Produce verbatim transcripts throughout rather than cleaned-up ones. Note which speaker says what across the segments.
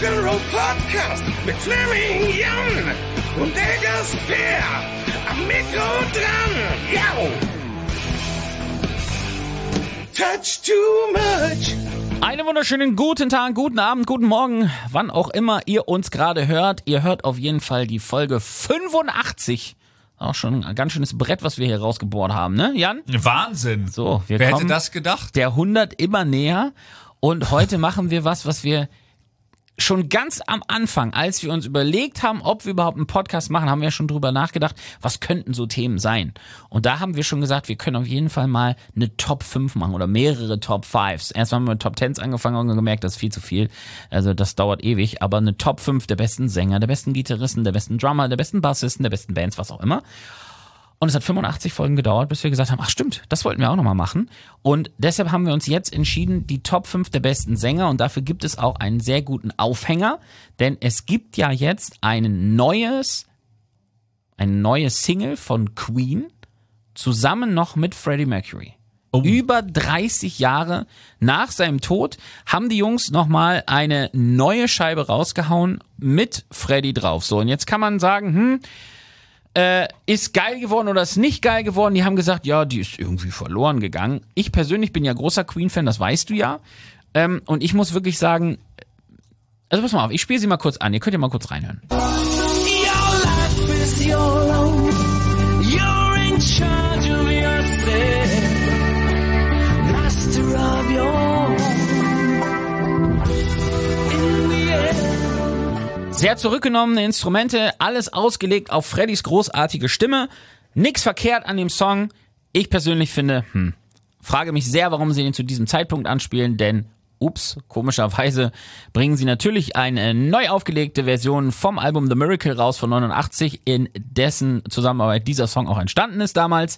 Speaker 1: Rock'n'Roll Podcast mit Fleming Jan und der Gasper am Mikro dran. Yo! Touch too much.
Speaker 2: Einen wunderschönen guten Tag, guten Abend, guten Morgen, wann auch immer ihr uns gerade hört. Ihr hört auf jeden Fall die Folge fünfundachtzig. Auch schon ein ganz schönes Brett, was wir hier rausgebohrt haben, ne, Jan?
Speaker 3: Wahnsinn.
Speaker 2: So, wir
Speaker 3: Wer
Speaker 2: kommen
Speaker 3: hätte das gedacht?
Speaker 2: Der hundert immer näher. Und heute machen wir was, was wir schon ganz am Anfang, als wir uns überlegt haben, ob wir überhaupt einen Podcast machen, haben wir schon drüber nachgedacht, was könnten so Themen sein. Und da haben wir schon gesagt, wir können auf jeden Fall mal eine Top fünf machen oder mehrere Top fünfs. Erst haben wir mit Top tens angefangen und gemerkt, das ist viel zu viel. Also das dauert ewig. Aber eine Top fünf der besten Sänger, der besten Gitarristen, der besten Drummer, der besten Bassisten, der besten Bands, was auch immer. Und es hat fünfundachtzig Folgen gedauert, bis wir gesagt haben, ach stimmt, das wollten wir auch nochmal machen. Und deshalb haben wir uns jetzt entschieden, die Top fünf der besten Sänger, und dafür gibt es auch einen sehr guten Aufhänger, denn es gibt ja jetzt ein neues, eine neue Single von Queen, zusammen noch mit Freddie Mercury. Oh. Über dreißig Jahre nach seinem Tod haben die Jungs nochmal eine neue Scheibe rausgehauen mit Freddie drauf. So, und jetzt kann man sagen, hm, Äh, ist geil geworden oder ist nicht geil geworden? Die haben gesagt, ja, die ist irgendwie verloren gegangen. Ich persönlich bin ja großer Queen-Fan, das weißt du ja. Ähm, und ich muss wirklich sagen, also pass mal auf, ich spiele sie mal kurz an. Ihr könnt ja mal kurz reinhören.
Speaker 1: Your life is your own. You're in charge of yourself. Master of your own. In the end.
Speaker 2: Sehr zurückgenommene Instrumente, alles ausgelegt auf Freddys großartige Stimme. Nix verkehrt an dem Song. Ich persönlich finde, hm, frage mich sehr, warum sie ihn zu diesem Zeitpunkt anspielen, denn, ups, komischerweise bringen sie natürlich eine neu aufgelegte Version vom Album The Miracle raus von neunundachtzig, in dessen Zusammenarbeit dieser Song auch entstanden ist damals.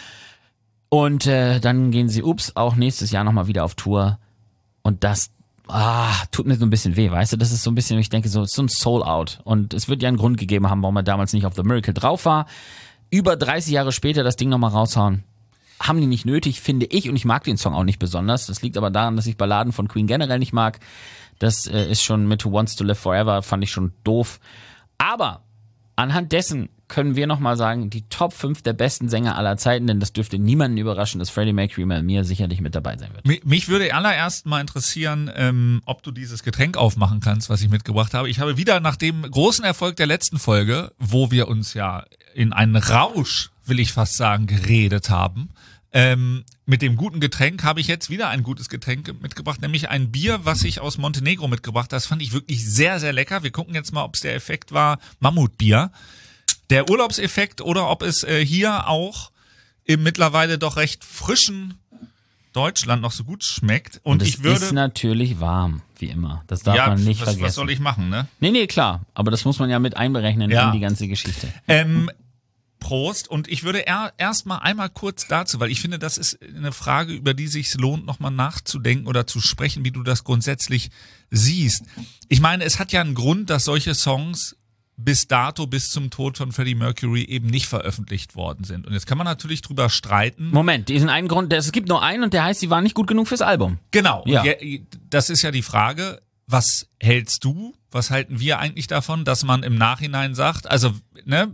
Speaker 2: Und äh, dann gehen sie, ups, auch nächstes Jahr nochmal wieder auf Tour. Und das Ah, tut mir so ein bisschen weh, weißt du, das ist so ein bisschen, ich denke so, so ein Soul-Out, und es wird ja einen Grund gegeben haben, warum er damals nicht auf The Miracle drauf war. Über dreißig Jahre später das Ding nochmal raushauen, haben die nicht nötig, finde ich, und ich mag den Song auch nicht besonders. Das liegt aber daran, dass ich Balladen von Queen generell nicht mag. Das äh, ist schon mit Who Wants to Live Forever, fand ich schon doof. Aber anhand dessen können wir nochmal sagen, die Top fünf der besten Sänger aller Zeiten, denn das dürfte niemanden überraschen, dass Freddie Mercury bei mir sicherlich mit dabei sein wird.
Speaker 3: Mich würde allererst mal interessieren, ähm, ob du dieses Getränk aufmachen kannst, was ich mitgebracht habe. Ich habe wieder nach dem großen Erfolg der letzten Folge, wo wir uns ja in einen Rausch, will ich fast sagen, geredet haben, ähm, mit dem guten Getränk habe ich jetzt wieder ein gutes Getränk mitgebracht, nämlich ein Bier, was ich aus Montenegro mitgebracht habe. Das fand ich wirklich sehr, sehr lecker. Wir gucken jetzt mal, ob es der Effekt war, Mammutbier. Der Urlaubseffekt oder ob es äh, hier auch im mittlerweile doch recht frischen Deutschland noch so gut schmeckt. Und,
Speaker 2: Und es
Speaker 3: ich würde,
Speaker 2: ist natürlich warm, wie immer. Das darf
Speaker 3: ja,
Speaker 2: man nicht
Speaker 3: was,
Speaker 2: vergessen.
Speaker 3: was soll ich machen, ne?
Speaker 2: Nee, nee, klar. Aber das muss man ja mit einberechnen
Speaker 3: Ja.
Speaker 2: in die ganze Geschichte.
Speaker 3: Ähm, Prost. Und ich würde er, erst mal einmal kurz dazu, weil ich finde, das ist eine Frage, über die sich lohnt, nochmal nachzudenken oder zu sprechen, wie du das grundsätzlich siehst. Ich meine, es hat ja einen Grund, dass solche Songs bis dato, bis zum Tod von Freddie Mercury eben nicht veröffentlicht worden sind. Und jetzt kann man natürlich drüber streiten.
Speaker 2: Moment, diesen einen Grund, es gibt nur einen und der heißt, sie waren nicht gut genug fürs Album.
Speaker 3: Genau.
Speaker 2: Ja.
Speaker 3: Und das ist ja die Frage, was hältst du, was halten wir eigentlich davon, dass man im Nachhinein sagt, also, ne,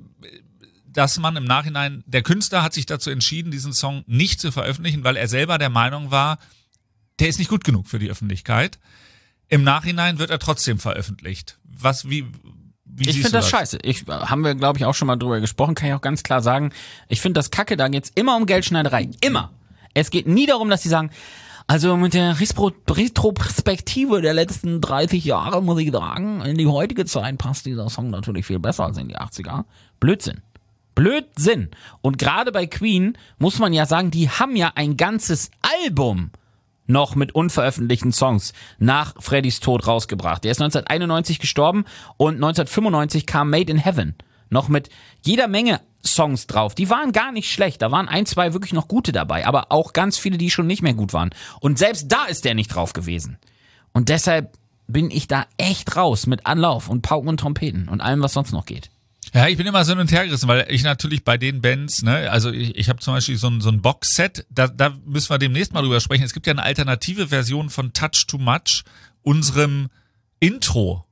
Speaker 3: dass man im Nachhinein, der Künstler hat sich dazu entschieden, diesen Song nicht zu veröffentlichen, weil er selber der Meinung war, der ist nicht gut genug für die Öffentlichkeit. Im Nachhinein wird er trotzdem veröffentlicht. Was, wie, Wie
Speaker 2: ich finde das, das scheiße. Ich, haben wir, glaube ich, auch schon mal drüber gesprochen, kann ich auch ganz klar sagen. Ich finde das kacke, da geht's immer um Geldschneiderei. Immer. Es geht nie darum, dass sie sagen, also mit der Retroperspektive der letzten dreißig Jahre, muss ich sagen, in die heutige Zeit passt dieser Song natürlich viel besser als in die achtziger. Blödsinn. Blödsinn. Und gerade bei Queen muss man ja sagen, die haben ja ein ganzes Album noch mit unveröffentlichten Songs nach Freddys Tod rausgebracht. Der ist neunzehnhunderteinundneunzig gestorben und neunzehnhundertfünfundneunzig kam Made in Heaven. Noch mit jeder Menge Songs drauf. Die waren gar nicht schlecht. Da waren ein, zwei wirklich noch gute dabei. Aber auch ganz viele, die schon nicht mehr gut waren. Und selbst da ist der nicht drauf gewesen. Und deshalb bin ich da echt raus mit Anlauf und Pauken und Trompeten und allem, was sonst noch geht.
Speaker 3: Ja, ich bin immer so hin und her gerissen, weil ich natürlich bei den Bands, ne, also ich, ich habe zum Beispiel so ein, so ein Boxset, da, da müssen wir demnächst mal drüber sprechen. Es gibt ja eine alternative Version von Touch Too Much, unserem Intro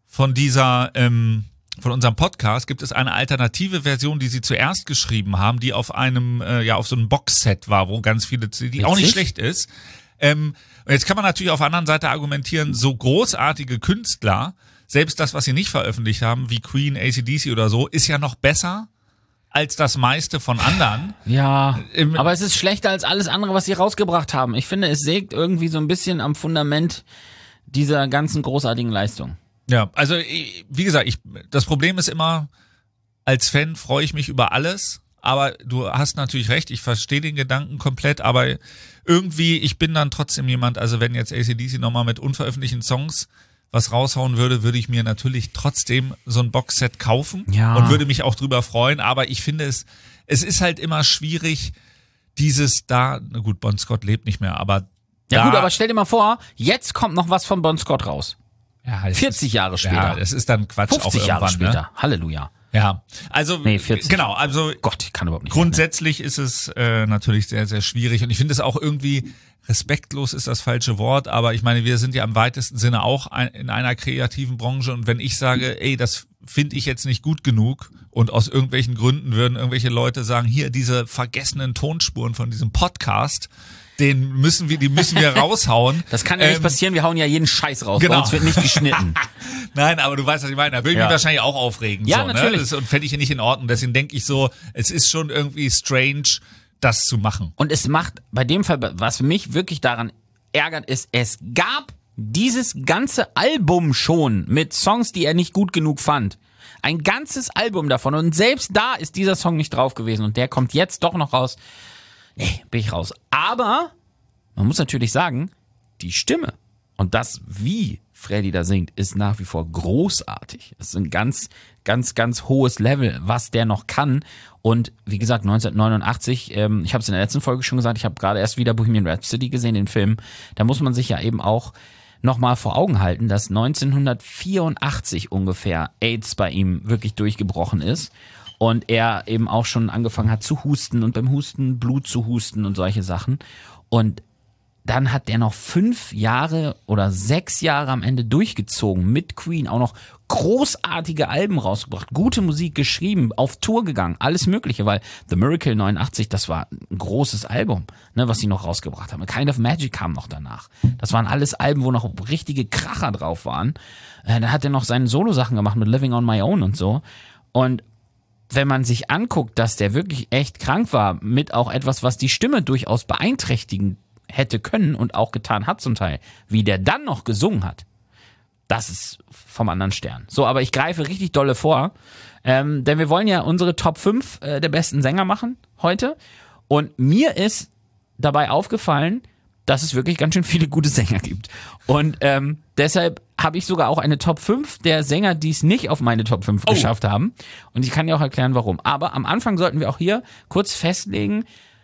Speaker 3: von dieser, ähm, von unserem Podcast gibt es eine alternative Version, die sie zuerst geschrieben haben, die auf einem, äh, ja, auf so einem Boxset war, wo ganz viele, die auch nicht schlecht ist. Ähm, und jetzt kann man natürlich auf der anderen Seite argumentieren, so großartige Künstler, selbst das, was sie nicht veröffentlicht haben, wie Queen, A C D C oder so, ist ja noch besser als das meiste von anderen.
Speaker 2: Ja,
Speaker 3: Im,
Speaker 2: aber es ist schlechter als alles andere, was sie rausgebracht haben. Ich finde, es sägt irgendwie so ein bisschen am Fundament dieser ganzen großartigen Leistung.
Speaker 3: Ja, also wie gesagt, ich, das Problem ist immer, als Fan freue ich mich über alles, aber du hast natürlich recht, ich verstehe den Gedanken komplett, aber irgendwie, ich bin dann trotzdem jemand, also wenn jetzt A C D C nochmal mit unveröffentlichten Songs was raushauen würde, würde ich mir natürlich trotzdem so ein Boxset kaufen
Speaker 2: ja.
Speaker 3: und würde mich auch drüber freuen, aber ich finde es, es ist halt immer schwierig, dieses da, na gut, Bon Scott lebt nicht mehr, aber
Speaker 2: Ja
Speaker 3: da,
Speaker 2: gut, aber stell dir mal vor, jetzt kommt noch was von Bon Scott raus.
Speaker 3: ja, halt
Speaker 2: vierzig Jahre später.
Speaker 3: Ja, das ist dann Quatsch auch
Speaker 2: fünfzig Jahre
Speaker 3: irgendwann,
Speaker 2: später.
Speaker 3: Ne?
Speaker 2: Halleluja.
Speaker 3: Ja, also
Speaker 2: Nee, vierzig.
Speaker 3: genau, also
Speaker 2: Gott, ich kann überhaupt nicht.
Speaker 3: grundsätzlich ist es äh, natürlich sehr, sehr schwierig und ich finde es auch irgendwie respektlos ist das falsche Wort, aber ich meine, wir sind ja im weitesten Sinne auch ein, in einer kreativen Branche und wenn ich sage, ey, das finde ich jetzt nicht gut genug und aus irgendwelchen Gründen würden irgendwelche Leute sagen, hier diese vergessenen Tonspuren von diesem Podcast, den müssen wir, die müssen wir raushauen.
Speaker 2: Das kann ja
Speaker 3: ähm,
Speaker 2: nicht passieren, wir hauen ja jeden Scheiß raus,
Speaker 3: genau.
Speaker 2: bei uns wird nicht geschnitten.
Speaker 3: Nein, aber du weißt, was ich meine. Da würde ich
Speaker 2: Ja.
Speaker 3: mich wahrscheinlich auch aufregen.
Speaker 2: Ja,
Speaker 3: so,
Speaker 2: natürlich.
Speaker 3: Ne? Das, und fände ich ja nicht in Ordnung. Deswegen denke ich so, es ist schon irgendwie strange, das zu machen.
Speaker 2: Und es macht, bei dem Fall, was mich wirklich daran ärgert, ist, es gab dieses ganze Album schon mit Songs, die er nicht gut genug fand. Ein ganzes Album davon und selbst da ist dieser Song nicht drauf gewesen und der kommt jetzt doch noch raus. Nee, bin ich raus. Aber man muss natürlich sagen, die Stimme und das, wie Freddy da singt, ist nach wie vor großartig. Es ist ein ganz, ganz, ganz hohes Level, was der noch kann. Und wie gesagt, neunzehnhundertneunundachtzig, ähm, ich habe es in der letzten Folge schon gesagt, ich habe gerade erst wieder Bohemian Rhapsody gesehen, den Film. Da muss man sich ja eben auch nochmal vor Augen halten, dass neunzehnhundertvierundachtzig ungefähr AIDS bei ihm wirklich durchgebrochen ist. Und er eben auch schon angefangen hat zu husten und beim Husten Blut zu husten und solche Sachen. Und dann hat der noch fünf Jahre oder sechs Jahre am Ende durchgezogen mit Queen, auch noch großartige Alben rausgebracht, gute Musik geschrieben, auf Tour gegangen, alles Mögliche, weil The Miracle neunundachtzig, das war ein großes Album, ne, was sie noch rausgebracht haben. Kind of Magic kam noch danach. Das waren alles Alben, wo noch richtige Kracher drauf waren. Äh, dann hat er noch seine Solo-Sachen gemacht mit Living on My Own und so. Und wenn man sich anguckt, dass der wirklich echt krank war, mit auch etwas, was die Stimme durchaus beeinträchtigen hätte können und auch getan hat zum Teil, wie der dann noch gesungen hat, das ist vom anderen Stern. So, aber ich greife richtig dolle vor, ähm, denn wir wollen ja unsere Top fünf äh, der besten Sänger machen heute und mir ist dabei aufgefallen, dass es wirklich ganz schön viele gute Sänger gibt und ähm, deshalb habe ich sogar auch eine Top fünf der Sänger, die es nicht auf meine Top fünf
Speaker 3: oh.
Speaker 2: geschafft haben und ich kann dir auch erklären, warum. Aber am Anfang sollten wir auch hier kurz festlegen,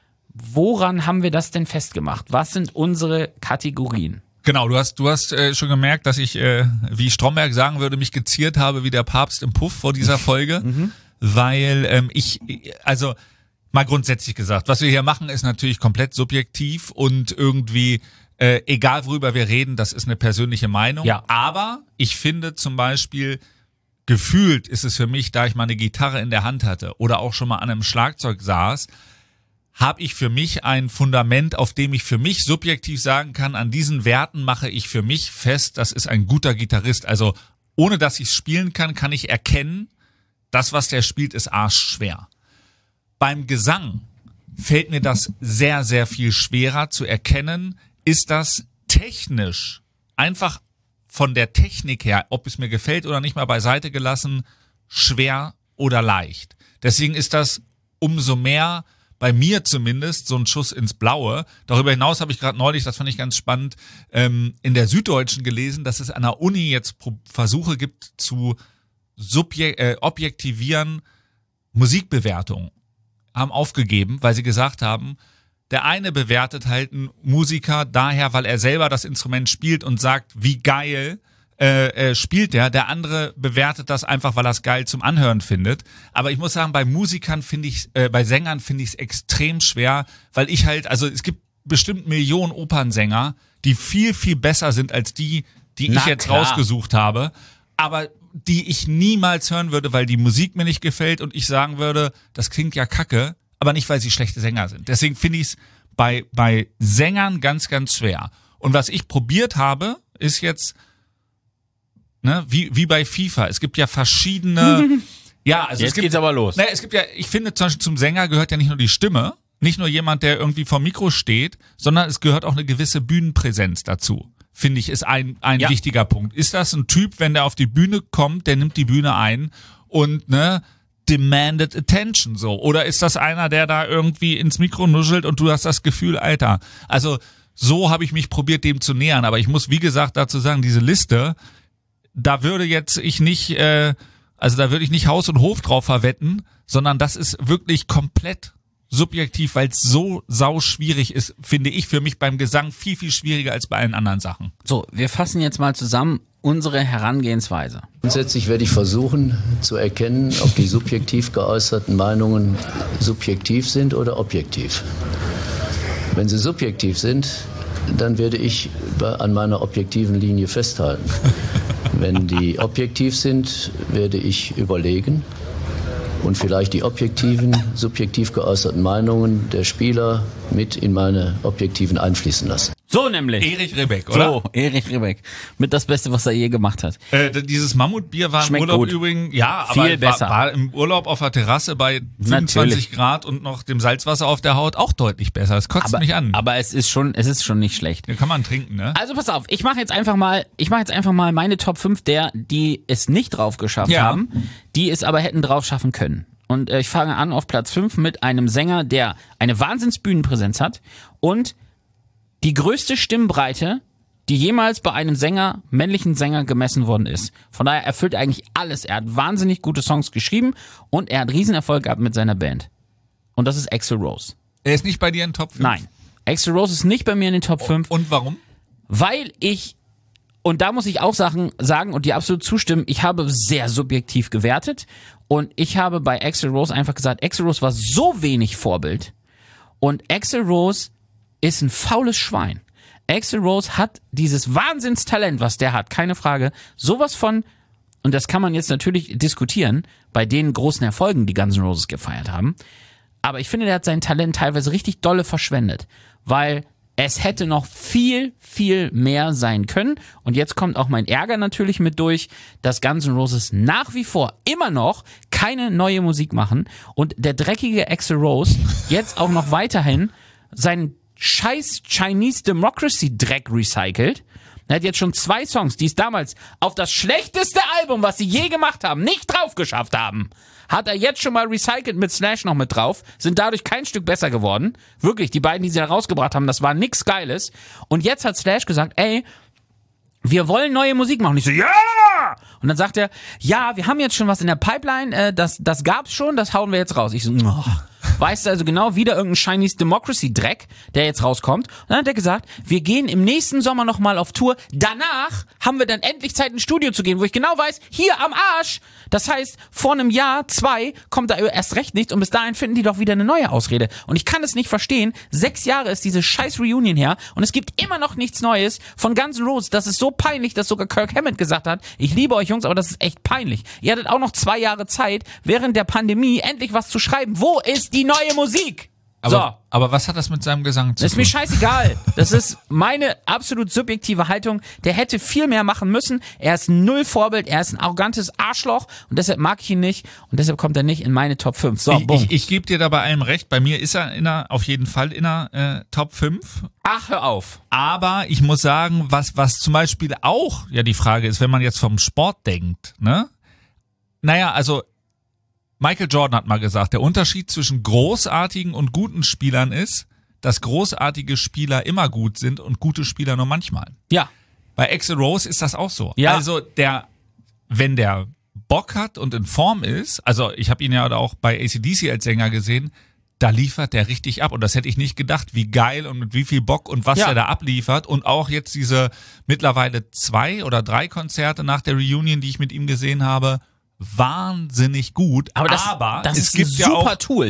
Speaker 2: woran haben wir das denn festgemacht? Was sind unsere Kategorien?
Speaker 3: Genau, du hast du hast äh, schon gemerkt, dass ich, äh, wie Stromberg sagen würde, mich geziert habe wie der Papst im Puff vor dieser Folge, mhm. weil ähm, ich, also mal grundsätzlich gesagt, was wir hier machen, ist natürlich komplett subjektiv und irgendwie, äh, egal worüber wir reden, das ist eine persönliche Meinung.
Speaker 2: Ja.
Speaker 3: Aber ich finde zum Beispiel, gefühlt ist es für mich, da ich mal eine Gitarre in der Hand hatte oder auch schon mal an einem Schlagzeug saß, habe ich für mich ein Fundament, auf dem ich für mich subjektiv sagen kann, an diesen Werten mache ich für mich fest, das ist ein guter Gitarrist. Also ohne dass ich es spielen kann, kann ich erkennen, das, was der spielt, ist arschschwer. Beim Gesang fällt mir das sehr, sehr viel schwerer zu erkennen, ist das technisch, einfach von der Technik her, ob es mir gefällt oder nicht, mal beiseite gelassen, schwer oder leicht. Deswegen ist das umso mehr bei mir zumindest so ein Schuss ins Blaue. Darüber hinaus habe ich gerade neulich, das fand ich ganz spannend, ähm, in der Süddeutschen gelesen, dass es an der Uni jetzt Pro- Versuche gibt zu subje- äh, objektivieren Musikbewertung. Haben aufgegeben, weil sie gesagt haben, der eine bewertet halt einen Musiker daher, weil er selber das Instrument spielt und sagt, wie geil Äh, äh, spielt der, der andere bewertet das einfach, weil er es geil zum Anhören findet. Aber ich muss sagen, bei Musikern finde ich, äh, bei Sängern finde ich es extrem schwer, weil ich halt, also es gibt bestimmt Millionen Opernsänger, die viel, viel besser sind als die, die
Speaker 2: Na
Speaker 3: ich jetzt
Speaker 2: klar.
Speaker 3: rausgesucht habe. aber die ich niemals hören würde, weil die Musik mir nicht gefällt und ich sagen würde, das klingt ja kacke, aber nicht, weil sie schlechte Sänger sind. Deswegen finde ich es bei, bei Sängern ganz, ganz schwer. Und was ich probiert habe, ist jetzt, ne, wie, wie bei FIFA. Es gibt ja verschiedene, ja, also
Speaker 2: Jetzt
Speaker 3: es gibt,
Speaker 2: geht's aber los.
Speaker 3: Ne, es gibt ja, ich finde zum Beispiel zum Sänger gehört ja nicht nur die Stimme, nicht nur jemand, der irgendwie vor Mikro steht, sondern es gehört auch eine gewisse Bühnenpräsenz dazu. Finde ich, ist ein, ein
Speaker 2: Ja.
Speaker 3: wichtiger Punkt. Ist das ein Typ, wenn der auf die Bühne kommt, der nimmt die Bühne ein und, ne, demanded attention, so? Oder ist das einer, der da irgendwie ins Mikro nuschelt und du hast das Gefühl, Alter, also, so habe ich mich probiert, dem zu nähern. Aber ich muss, wie gesagt, dazu sagen, diese Liste, da würde jetzt ich nicht, äh, also da würde ich nicht Haus und Hof drauf verwetten, sondern das ist wirklich komplett subjektiv, weil es so sau schwierig ist, finde ich für mich beim Gesang viel, viel schwieriger als bei allen anderen Sachen.
Speaker 2: So, wir fassen jetzt mal zusammen unsere Herangehensweise.
Speaker 4: Grundsätzlich werde ich versuchen zu erkennen, ob die subjektiv geäußerten Meinungen subjektiv sind oder objektiv. Wenn sie subjektiv sind, dann werde ich bei, an meiner objektiven Linie festhalten. Wenn die objektiv sind, werde ich überlegen und vielleicht die objektiven, subjektiv geäußerten Meinungen der Spieler mit in meine objektiven einfließen lassen.
Speaker 2: So nämlich.
Speaker 3: Erich Ribbeck, oder?
Speaker 2: So, Erich Ribbeck. Mit das Beste, was er je gemacht hat.
Speaker 3: Äh, dieses Mammutbier war im
Speaker 2: Schmeckt
Speaker 3: Urlaub
Speaker 2: gut.
Speaker 3: übrigens, ja,
Speaker 2: Viel
Speaker 3: aber
Speaker 2: besser.
Speaker 3: war, war im Urlaub auf der Terrasse bei fünfundzwanzig
Speaker 2: Natürlich.
Speaker 3: Grad und noch dem Salzwasser auf der Haut auch deutlich besser. Das kotzt
Speaker 2: Aber,
Speaker 3: mich an.
Speaker 2: aber es ist schon, es ist schon nicht schlecht.
Speaker 3: Den kann man trinken, ne?
Speaker 2: Also pass auf, ich mache jetzt einfach mal, ich mache jetzt einfach mal meine Top fünf der, die es nicht drauf geschafft
Speaker 3: Ja.
Speaker 2: haben, die es aber hätten drauf schaffen können. Und äh, ich fange an auf Platz fünf mit einem Sänger, der eine Wahnsinnsbühnenpräsenz hat und die größte Stimmbreite, die jemals bei einem Sänger, männlichen Sänger gemessen worden ist. Von daher erfüllt er eigentlich alles. Er hat wahnsinnig gute Songs geschrieben und er hat Riesenerfolg gehabt mit seiner Band. Und das ist Axl Rose.
Speaker 3: Er ist nicht bei dir in Top fünf?
Speaker 2: Nein, Axl Rose ist nicht bei mir in den Top fünf.
Speaker 3: Und warum?
Speaker 2: Weil ich, und da muss ich auch Sachen sagen und die absolut zustimmen, ich habe sehr subjektiv gewertet und ich habe bei Axl Rose einfach gesagt, Axl Rose war so wenig Vorbild und Axl Rose ist ein faules Schwein. Axl Rose hat dieses Wahnsinnstalent, was der hat, keine Frage, sowas von, und das kann man jetzt natürlich diskutieren, bei den großen Erfolgen, die Guns N' Roses gefeiert haben, aber ich finde, der hat sein Talent teilweise richtig dolle verschwendet, weil es hätte noch viel, viel mehr sein können. Und jetzt kommt auch mein Ärger natürlich mit durch, dass Guns N' Roses nach wie vor immer noch keine neue Musik machen und der dreckige Axl Rose jetzt auch noch weiterhin seinen scheiß Chinese Democracy Dreck recycelt. Er hat jetzt schon zwei Songs, die es damals auf das schlechteste Album, was sie je gemacht haben, nicht drauf geschafft haben. Hat er jetzt schon mal recycelt mit Slash noch mit drauf, sind dadurch kein Stück besser geworden. Wirklich, die beiden, die sie da rausgebracht haben, das war nix Geiles. Und jetzt hat Slash gesagt, ey, wir wollen neue Musik machen. Und ich so, ja! Und dann sagt er, ja, wir haben jetzt schon was in der Pipeline, äh, das, das gab's schon, das hauen wir jetzt raus. Ich so, oh. Weißt du also genau, wieder irgendein Chinese Democracy Dreck, der jetzt rauskommt. Und dann hat er gesagt, wir gehen im nächsten Sommer nochmal auf Tour. Danach haben wir dann endlich Zeit ins Studio zu gehen, wo ich genau weiß, hier am Arsch. Das heißt, vor einem Jahr, zwei, kommt da erst recht nichts und bis dahin finden die doch wieder eine neue Ausrede. Und ich kann es nicht verstehen. Sechs Jahre ist diese scheiß Reunion her und es gibt immer noch nichts Neues von Guns N' Roses. Das ist so peinlich, dass sogar Kirk Hammett gesagt hat, ich liebe euch Jungs, aber das ist echt peinlich. Ihr hattet auch noch zwei Jahre Zeit, während der Pandemie endlich was zu schreiben. Wo ist die neue Musik?
Speaker 3: Aber,
Speaker 2: so.
Speaker 3: aber was hat das mit seinem Gesang zu
Speaker 2: Das ist
Speaker 3: tun?
Speaker 2: mir scheißegal. Das ist meine absolut subjektive Haltung. Der hätte viel mehr machen müssen. Er ist null Vorbild. Er ist ein arrogantes Arschloch. Und deshalb mag ich ihn nicht. Und deshalb kommt er nicht in meine Top fünf. So,
Speaker 3: ich
Speaker 2: bumm.
Speaker 3: ich, ich gebe dir da bei allem recht. Bei mir ist er in der, auf jeden Fall in der äh, Top fünf.
Speaker 2: Ach, hör auf.
Speaker 3: Aber ich muss sagen, was, was zum Beispiel auch ja die Frage ist, wenn man jetzt vom Sport denkt, ne? Naja, also Michael Jordan hat mal gesagt, der Unterschied zwischen großartigen und guten Spielern ist, dass großartige Spieler immer gut sind und gute Spieler nur manchmal.
Speaker 2: Ja.
Speaker 3: Bei Axl Rose ist das auch so.
Speaker 2: Ja.
Speaker 3: Also der, wenn der Bock hat und in Form ist, also ich habe ihn ja auch bei A C D C als Sänger gesehen, da liefert der richtig ab und das hätte ich nicht gedacht, wie geil und mit wie viel Bock und was
Speaker 2: Ja.
Speaker 3: er da abliefert und auch jetzt diese mittlerweile zwei oder drei Konzerte nach der Reunion, die ich mit ihm gesehen habe, wahnsinnig gut.
Speaker 2: Aber das,
Speaker 3: Aber
Speaker 2: das
Speaker 3: es
Speaker 2: ist
Speaker 3: gibt
Speaker 2: ein
Speaker 3: ja
Speaker 2: super
Speaker 3: auch
Speaker 2: Tool, finde ich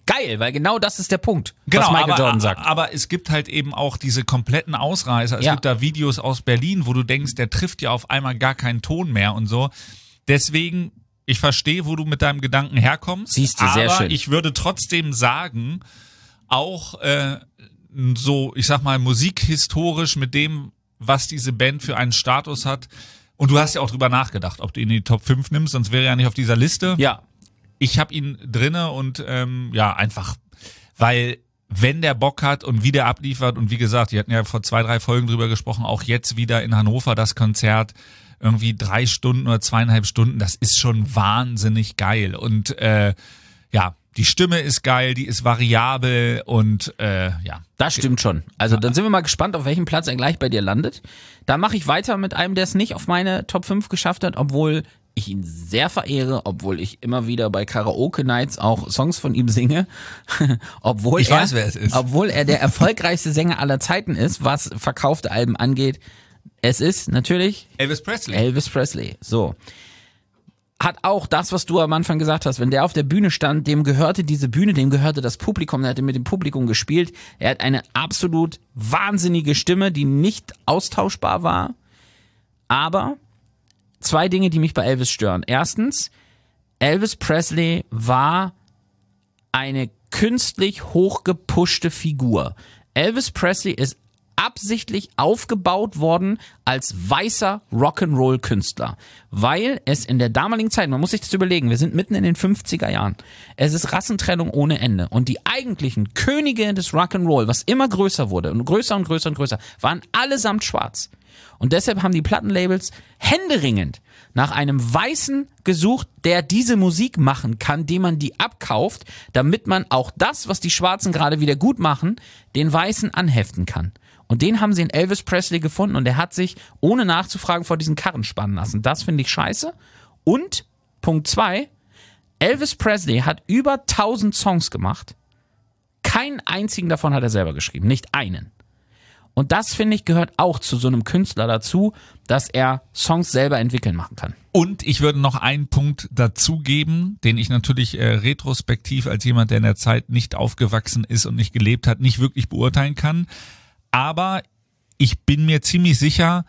Speaker 2: geil, weil genau das ist der Punkt,
Speaker 3: Genau,
Speaker 2: was Michael
Speaker 3: aber,
Speaker 2: Jordan sagt.
Speaker 3: aber es gibt halt eben auch diese kompletten Ausreißer. Es
Speaker 2: Ja.
Speaker 3: gibt da Videos aus Berlin, wo du denkst, der trifft ja auf einmal gar keinen Ton mehr und so. Deswegen, ich verstehe, wo du mit deinem Gedanken herkommst.
Speaker 2: Siehst du, sehr
Speaker 3: aber
Speaker 2: schön.
Speaker 3: ich würde trotzdem sagen, auch äh, so, ich sag mal, musikhistorisch mit dem, was diese Band für einen Status hat. Und du hast ja auch drüber nachgedacht, ob du ihn in die Top fünf nimmst, sonst wäre er ja nicht auf dieser Liste.
Speaker 2: Ja.
Speaker 3: Ich habe ihn drinne und ähm, ja, einfach, weil wenn der Bock hat und wie der abliefert und wie gesagt, die hatten ja vor zwei, drei Folgen drüber gesprochen, auch jetzt wieder in Hannover das Konzert, irgendwie drei Stunden oder zweieinhalb Stunden, das ist schon wahnsinnig geil und äh, ja, die Stimme ist geil, die ist variabel und äh, ja.
Speaker 2: Das stimmt schon. Also dann sind wir mal gespannt, auf welchem Platz er gleich bei dir landet. Da mache ich weiter mit einem, der es nicht auf meine Top fünf geschafft hat, obwohl ich ihn sehr verehre, obwohl ich immer wieder bei Karaoke-Nights auch Songs von ihm singe. obwohl
Speaker 3: Ich
Speaker 2: er,
Speaker 3: weiß, wer es ist.
Speaker 2: Obwohl er der erfolgreichste Sänger aller Zeiten ist, was verkaufte Alben angeht. Es ist natürlich
Speaker 3: Elvis Presley.
Speaker 2: Elvis Presley. So. Hat auch das, was du am Anfang gesagt hast, wenn der auf der Bühne stand, dem gehörte diese Bühne, dem gehörte das Publikum, er hatte mit dem Publikum gespielt. Er hat eine absolut wahnsinnige Stimme, die nicht austauschbar war. Aber zwei Dinge, die mich bei Elvis stören. Erstens, Elvis Presley war eine künstlich hochgepushte Figur. Elvis Presley ist absichtlich aufgebaut worden als weißer Rock'n'Roll-Künstler, weil es in der damaligen Zeit, man muss sich das überlegen, wir sind mitten in den fünfziger Jahren, es ist Rassentrennung ohne Ende und die eigentlichen Könige des Rock'n'Roll, was immer größer wurde und größer und größer und größer, waren allesamt schwarz. Und deshalb haben die Plattenlabels händeringend nach einem Weißen gesucht, der diese Musik machen kann, dem man die abkauft, damit man auch das, was die Schwarzen gerade wieder gut machen, den Weißen anheften kann. Und den haben sie in Elvis Presley gefunden und er hat sich, ohne nachzufragen, vor diesen Karren spannen lassen. Das finde ich scheiße. Und Punkt zwei, Elvis Presley hat über tausend Songs gemacht. Keinen einzigen davon hat er selber geschrieben, nicht einen. Und das, finde ich, gehört auch zu so einem Künstler dazu, dass er Songs selber entwickeln machen kann.
Speaker 3: Und ich würde noch einen Punkt dazugeben, den ich natürlich äh, retrospektiv als jemand, der in der Zeit nicht aufgewachsen ist und nicht gelebt hat, nicht wirklich beurteilen kann. Aber ich bin mir ziemlich sicher,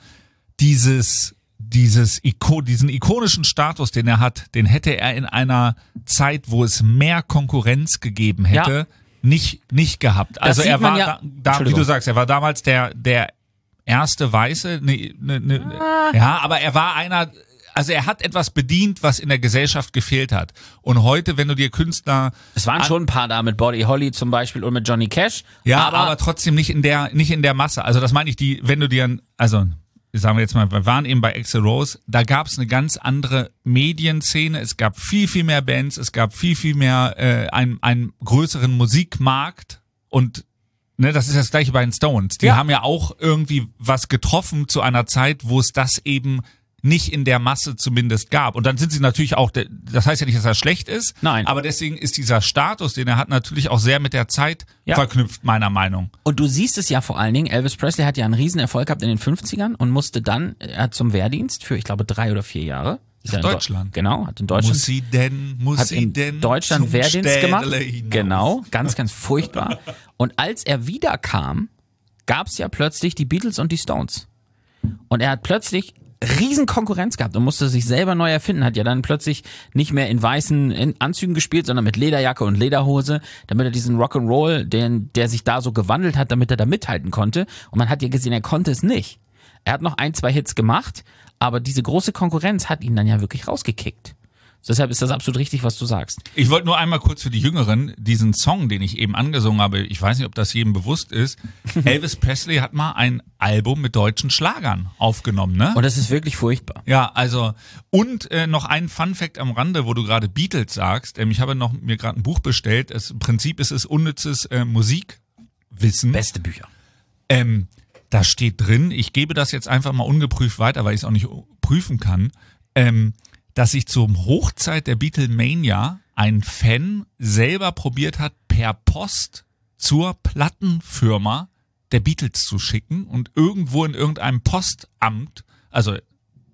Speaker 3: dieses, dieses Iko, diesen ikonischen Status, den er hat, den hätte er in einer Zeit, wo es mehr Konkurrenz gegeben hätte,
Speaker 2: Ja.
Speaker 3: nicht, nicht gehabt. Also
Speaker 2: sieht
Speaker 3: er
Speaker 2: man
Speaker 3: war,
Speaker 2: ja-
Speaker 3: da, da, wie
Speaker 2: Entschuldigung.
Speaker 3: du sagst, er war damals der, der erste Weiße, ne, ne, ne, ja, aber er war einer, also er hat etwas bedient, was in der Gesellschaft gefehlt hat. Und heute, wenn du dir Künstler,
Speaker 2: Es waren schon ein paar da mit Buddy Holly zum Beispiel und mit Johnny Cash.
Speaker 3: ja,
Speaker 2: aber,
Speaker 3: aber, trotzdem nicht in der, nicht in der Masse. Also das meine ich, die, wenn du dir, also sagen wir jetzt mal, wir waren eben bei Axl Rose, da gab es eine ganz andere Medienszene, es gab viel, viel mehr Bands, es gab viel, viel mehr äh, einen, einen größeren Musikmarkt und ne, das ist das gleiche bei den Stones. Die
Speaker 2: Ja.
Speaker 3: haben ja auch irgendwie was getroffen zu einer Zeit, wo es das eben nicht in der Masse zumindest gab. Und dann sind sie natürlich auch, das heißt ja nicht, dass er schlecht ist,
Speaker 2: Nein.
Speaker 3: aber deswegen ist dieser Status, den er hat, natürlich auch sehr mit der Zeit
Speaker 2: Ja.
Speaker 3: verknüpft, meiner Meinung.
Speaker 2: Und du siehst es ja vor allen Dingen, Elvis Presley hat ja einen Riesenerfolg gehabt in den fünfzigern und musste dann er hat zum Wehrdienst für, ich glaube, drei oder vier Jahre. Ist
Speaker 3: Nach
Speaker 2: ja in Deu-
Speaker 3: Deutschland.
Speaker 2: Genau, hat in Deutschland.
Speaker 3: Muss sie denn, muss
Speaker 2: hat
Speaker 3: sie
Speaker 2: in
Speaker 3: denn
Speaker 2: Deutschland
Speaker 3: zum
Speaker 2: Wehrdienst
Speaker 3: Städele
Speaker 2: gemacht.
Speaker 3: hinaus?
Speaker 2: Genau, ganz, ganz furchtbar. Und als er wiederkam, gab es ja plötzlich die Beatles und die Stones. Und er hat plötzlich riesen Konkurrenz gehabt und musste sich selber neu erfinden, hat ja dann plötzlich nicht mehr in weißen Anzügen gespielt, sondern mit Lederjacke und Lederhose, damit er diesen Rock'n'Roll, den, der sich da so gewandelt hat, damit er da mithalten konnte. Und man hat ja gesehen, er konnte es nicht. Er hat noch ein, zwei Hits gemacht, aber diese große Konkurrenz hat ihn dann ja wirklich rausgekickt. Deshalb ist das absolut richtig, was du sagst.
Speaker 3: Ich wollte nur einmal kurz für die Jüngeren diesen Song, den ich eben angesungen habe, ich weiß nicht, ob das jedem bewusst ist. Elvis Presley hat mal ein Album mit deutschen Schlagern aufgenommen, ne?
Speaker 2: Und das ist wirklich furchtbar.
Speaker 3: Ja, also und äh, noch ein Fun-Fact am Rande, wo du gerade Beatles sagst. Ähm, ich habe noch mir gerade ein Buch bestellt. Es, Im Prinzip ist es unnützes äh, Musikwissen.
Speaker 2: Beste Bücher.
Speaker 3: Ähm, da steht drin, ich gebe das jetzt einfach mal ungeprüft weiter, weil ich es auch nicht prüfen kann, ähm, dass sich zur Hochzeit der Beatlemania ein Fan selber probiert hat, per Post zur Plattenfirma der Beatles zu schicken und irgendwo in irgendeinem Postamt, also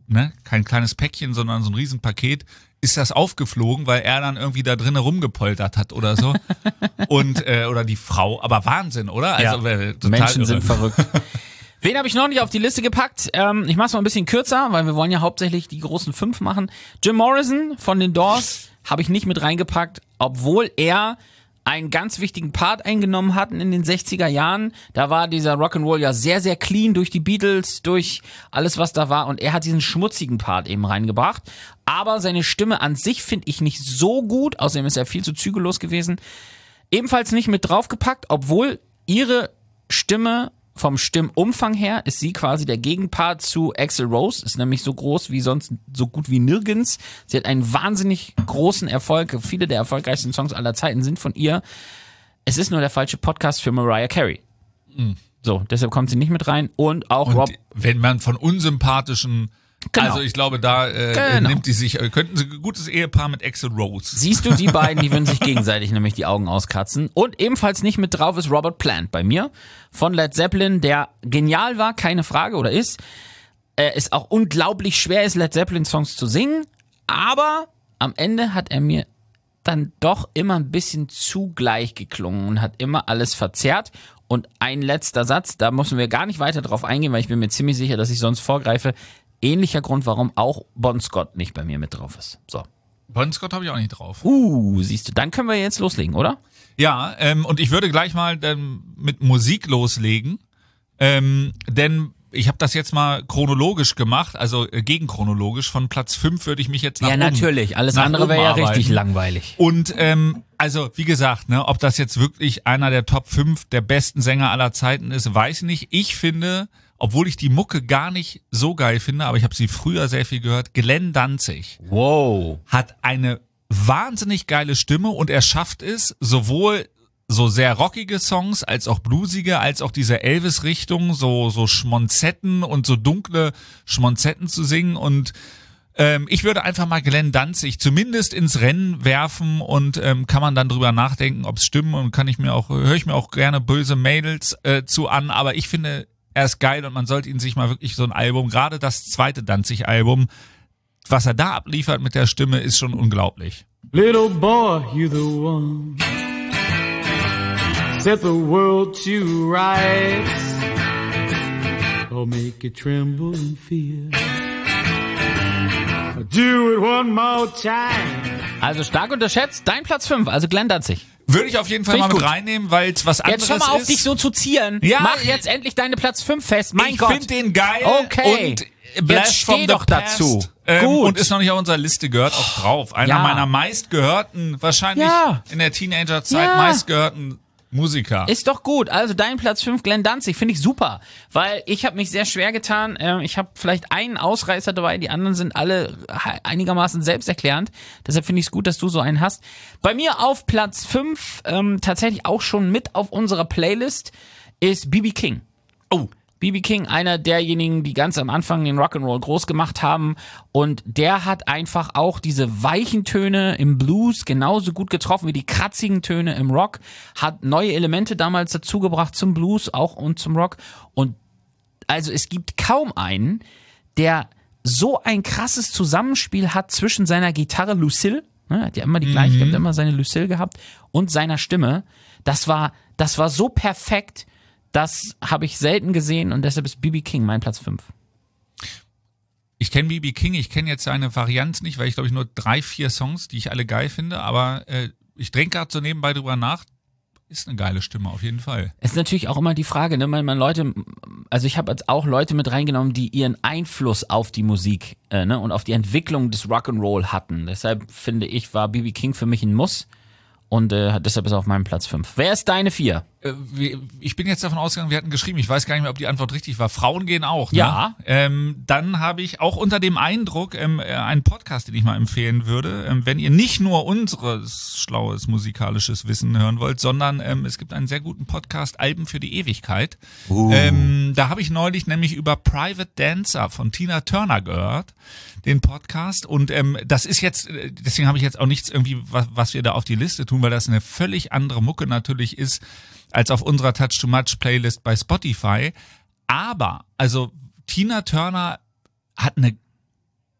Speaker 3: ne, kein kleines Päckchen, sondern so ein Riesenpaket, ist das aufgeflogen, weil er dann irgendwie da drinnen rumgepoltert hat oder so. Und, äh, oder die Frau, aber Wahnsinn, oder? Also,
Speaker 2: Ja.
Speaker 3: äh, total
Speaker 2: Menschen
Speaker 3: irre.
Speaker 2: sind verrückt. Wen habe ich noch nicht auf die Liste gepackt? Ähm, ich mache es mal ein bisschen kürzer, weil wir wollen ja hauptsächlich die großen fünf machen. Jim Morrison von den Doors habe ich nicht mit reingepackt, obwohl er einen ganz wichtigen Part eingenommen hatten in den sechziger Jahren. Da war dieser Rock'n'Roll ja sehr, sehr clean durch die Beatles, durch alles, was da war. Und er hat diesen schmutzigen Part eben reingebracht. Aber seine Stimme an sich finde ich nicht so gut. Außerdem ist er viel zu zügellos gewesen. Ebenfalls nicht mit draufgepackt, obwohl ihre Stimme vom Stimmumfang her ist sie quasi der Gegenpart zu Axl Rose, ist nämlich so groß wie sonst, so gut wie nirgends. Sie hat einen wahnsinnig großen Erfolg. Viele der erfolgreichsten Songs aller Zeiten sind von ihr. Es ist nur der falsche Podcast für Mariah Carey. Mhm. So, deshalb kommt sie nicht mit rein. Und auch
Speaker 3: Und
Speaker 2: Rob.
Speaker 3: wenn man von unsympathischen,
Speaker 2: Genau.
Speaker 3: also ich glaube, da äh,
Speaker 2: Genau.
Speaker 3: nimmt die sich, äh, könnten sie ein gutes Ehepaar mit Axl Rose.
Speaker 2: Siehst du, die beiden, die würden sich gegenseitig nämlich die Augen auskratzen. Und ebenfalls nicht mit drauf ist Robert Plant bei mir von Led Zeppelin, der genial war, keine Frage, oder ist. Äh, ist auch unglaublich schwer, ist Led Zeppelin Songs zu singen, aber am Ende hat er mir dann doch immer ein bisschen zu gleich geklungen und hat immer alles verzerrt. Und ein letzter Satz, da müssen wir gar nicht weiter drauf eingehen, weil ich bin mir ziemlich sicher, dass ich sonst vorgreife. Ähnlicher Grund, warum auch Bon Scott nicht bei mir mit drauf ist. So.
Speaker 3: Bon Scott habe ich auch nicht drauf.
Speaker 2: Uh, siehst du, dann können wir jetzt loslegen, oder?
Speaker 3: Ja, ähm, und ich würde gleich mal ähm, mit Musik loslegen, ähm, denn ich habe das jetzt mal chronologisch gemacht, also äh, gegenchronologisch. Von Platz fünf würde ich mich jetzt nach
Speaker 2: Ja,
Speaker 3: oben,
Speaker 2: natürlich. Alles
Speaker 3: nach
Speaker 2: andere
Speaker 3: oben
Speaker 2: wäre ja
Speaker 3: arbeiten.
Speaker 2: richtig langweilig.
Speaker 3: Und ähm, also wie gesagt, ne, ob das jetzt wirklich einer der Top fünf der besten Sänger aller Zeiten ist, weiß ich nicht. Ich finde, obwohl ich die Mucke gar nicht so geil finde, aber ich habe sie früher sehr viel gehört, Glenn Danzig
Speaker 2: Wow.
Speaker 3: hat eine wahnsinnig geile Stimme und er schafft es, sowohl so sehr rockige Songs als auch bluesige, als auch diese Elvis-Richtung, so so Schmonzetten und so dunkle Schmonzetten zu singen. Und ähm, ich würde einfach mal Glenn Danzig zumindest ins Rennen werfen und ähm, kann man dann drüber nachdenken, ob es stimmt, und kann ich mir auch, höre ich mir auch gerne böse Mails äh, zu an, aber ich finde, er ist geil und man sollte ihn sich mal wirklich so ein Album, gerade das zweite Danzig-Album, was er da abliefert mit der Stimme, ist schon unglaublich.
Speaker 5: Little boy, you the one set the world to rights. Oh, make it tremble in fear. Do it one more time.
Speaker 2: Also stark unterschätzt, dein Platz fünf, also Glenn Danzig.
Speaker 3: Würde ich auf jeden Fall
Speaker 2: Find
Speaker 3: mal
Speaker 2: ich
Speaker 3: mit
Speaker 2: gut.
Speaker 3: reinnehmen, weil es was anderes
Speaker 2: Jetzt hör mal auf,
Speaker 3: ist.
Speaker 2: dich so zu zieren.
Speaker 3: Ja,
Speaker 2: Mach jetzt endlich deine Platz fünf fest. Mein
Speaker 3: ich
Speaker 2: Gott.
Speaker 3: finde den geil
Speaker 2: Okay.
Speaker 3: und Blast
Speaker 2: Jetzt
Speaker 3: from
Speaker 2: steh
Speaker 3: the
Speaker 2: doch
Speaker 3: Past,
Speaker 2: dazu.
Speaker 3: Ähm,
Speaker 2: Gut.
Speaker 3: und ist noch nicht auf unserer Liste, gehört auch drauf. Einer
Speaker 2: Ja.
Speaker 3: meiner meistgehörten, wahrscheinlich
Speaker 2: Ja.
Speaker 3: in der Teenagerzeit
Speaker 2: Ja.
Speaker 3: meistgehörten Musiker.
Speaker 2: Ist doch gut. Also dein Platz fünf, Glenn Danzig, finde ich super. Weil ich habe mich sehr schwer getan. Ähm, Ich habe vielleicht einen Ausreißer dabei, die anderen sind alle einigermaßen selbsterklärend. Deshalb finde ich es gut, dass du so einen hast. Bei mir auf Platz fünf, ähm, tatsächlich auch schon mit auf unserer Playlist, ist B B King.
Speaker 3: Oh.
Speaker 2: B B King, einer derjenigen, die ganz am Anfang den Rock'n'Roll groß gemacht haben, und der hat einfach auch diese weichen Töne im Blues genauso gut getroffen wie die kratzigen Töne im Rock, hat neue Elemente damals dazugebracht zum Blues auch und zum Rock, und also es gibt kaum einen, der so ein krasses Zusammenspiel hat zwischen seiner Gitarre Lucille, ne, hat ja immer die gleiche, hat immer seine Lucille gehabt, und seiner Stimme. Das war, das war so perfekt. Das habe ich selten gesehen, und deshalb ist B B King mein Platz fünf.
Speaker 3: Ich kenne B B King, ich kenne jetzt seine Varianz nicht, weil ich glaube ich nur drei, vier Songs, die ich alle geil finde, aber äh, ich denke gerade so nebenbei drüber nach, ist eine geile Stimme auf jeden Fall.
Speaker 2: Es ist natürlich auch immer die Frage, ne, wenn man Leute, also ich habe jetzt auch Leute mit reingenommen, die ihren Einfluss auf die Musik äh, ne, und auf die Entwicklung des Rock'n'Roll hatten. Deshalb finde ich, war B B King für mich ein Muss, und äh, deshalb ist er auf meinem Platz fünf. Wer ist deine vier?
Speaker 3: Äh, wir- Ich bin jetzt davon ausgegangen, wir hatten geschrieben, ich weiß gar nicht mehr, ob die Antwort richtig war. Frauen gehen auch, ne?
Speaker 2: Ja.
Speaker 3: Ähm, dann habe ich auch unter dem Eindruck ähm, äh, einen Podcast, den ich mal empfehlen würde, ähm, wenn ihr nicht nur unseres schlaues musikalisches Wissen hören wollt, sondern ähm, es gibt einen sehr guten Podcast, Alben für die Ewigkeit. Ähm, da habe ich neulich nämlich über Private Dancer von Tina Turner gehört, den Podcast. Und ähm, das ist jetzt, äh, deswegen habe ich jetzt auch nichts irgendwie, was, was wir da auf die Liste tun, weil das eine völlig andere Mucke natürlich ist, als auf unserer Touch Too Much Playlist bei Spotify. Aber, also Tina Turner hat eine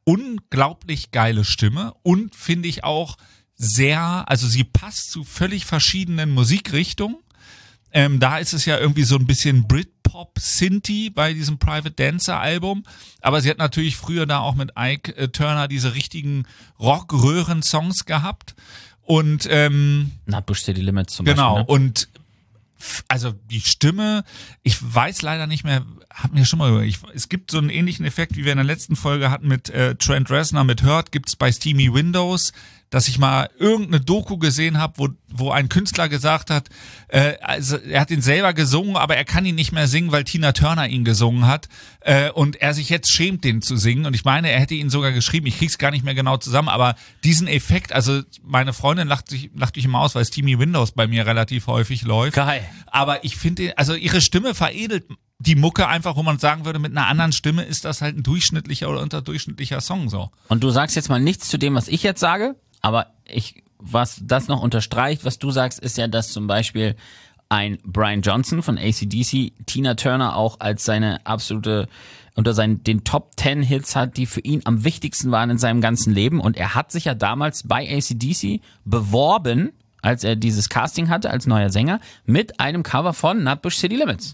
Speaker 3: unglaublich geile Stimme und finde ich auch sehr, also sie passt zu völlig verschiedenen Musikrichtungen. Ähm, da ist es ja irgendwie so ein bisschen Britpop-Synthi bei diesem Private Dancer-Album. Aber sie hat natürlich früher da auch mit Ike äh, Turner diese richtigen Rock-Röhren-Songs gehabt. Und ähm,
Speaker 2: Nutbush City Limits zum
Speaker 3: genau,
Speaker 2: Beispiel. Genau,
Speaker 3: und f- also die Stimme, ich weiß leider nicht mehr, hab mir schon mal über, ich, es gibt so einen ähnlichen Effekt, wie wir in der letzten Folge hatten mit äh, Trent Reznor, mit Hurt, gibt's bei Steamy Windows, dass ich mal irgendeine Doku gesehen habe, wo wo ein Künstler gesagt hat, äh, also er hat ihn selber gesungen, aber er kann ihn nicht mehr singen, weil Tina Turner ihn gesungen hat äh, und er sich jetzt schämt, den zu singen. Und ich meine, er hätte ihn sogar geschrieben, ich krieg's gar nicht mehr genau zusammen, aber diesen Effekt, also meine Freundin lacht sich lacht mich immer aus, weil Steamy Windows bei mir relativ häufig läuft.
Speaker 2: Geil.
Speaker 3: Aber ich finde, also ihre Stimme veredelt die Mucke einfach, wo man sagen würde, mit einer anderen Stimme ist das halt ein durchschnittlicher oder unterdurchschnittlicher Song so.
Speaker 2: Und du sagst jetzt mal nichts zu dem, was ich jetzt sage, aber ich, was das noch unterstreicht, was du sagst, ist ja, dass zum Beispiel ein Brian Johnson von A C D C Tina Turner auch als seine absolute, unter seinen, den Top Ten Hits hat, die für ihn am wichtigsten waren in seinem ganzen Leben. Und er hat sich ja damals bei A C D C beworben, als er dieses Casting hatte als neuer Sänger, mit einem Cover von Nutbush City Limits.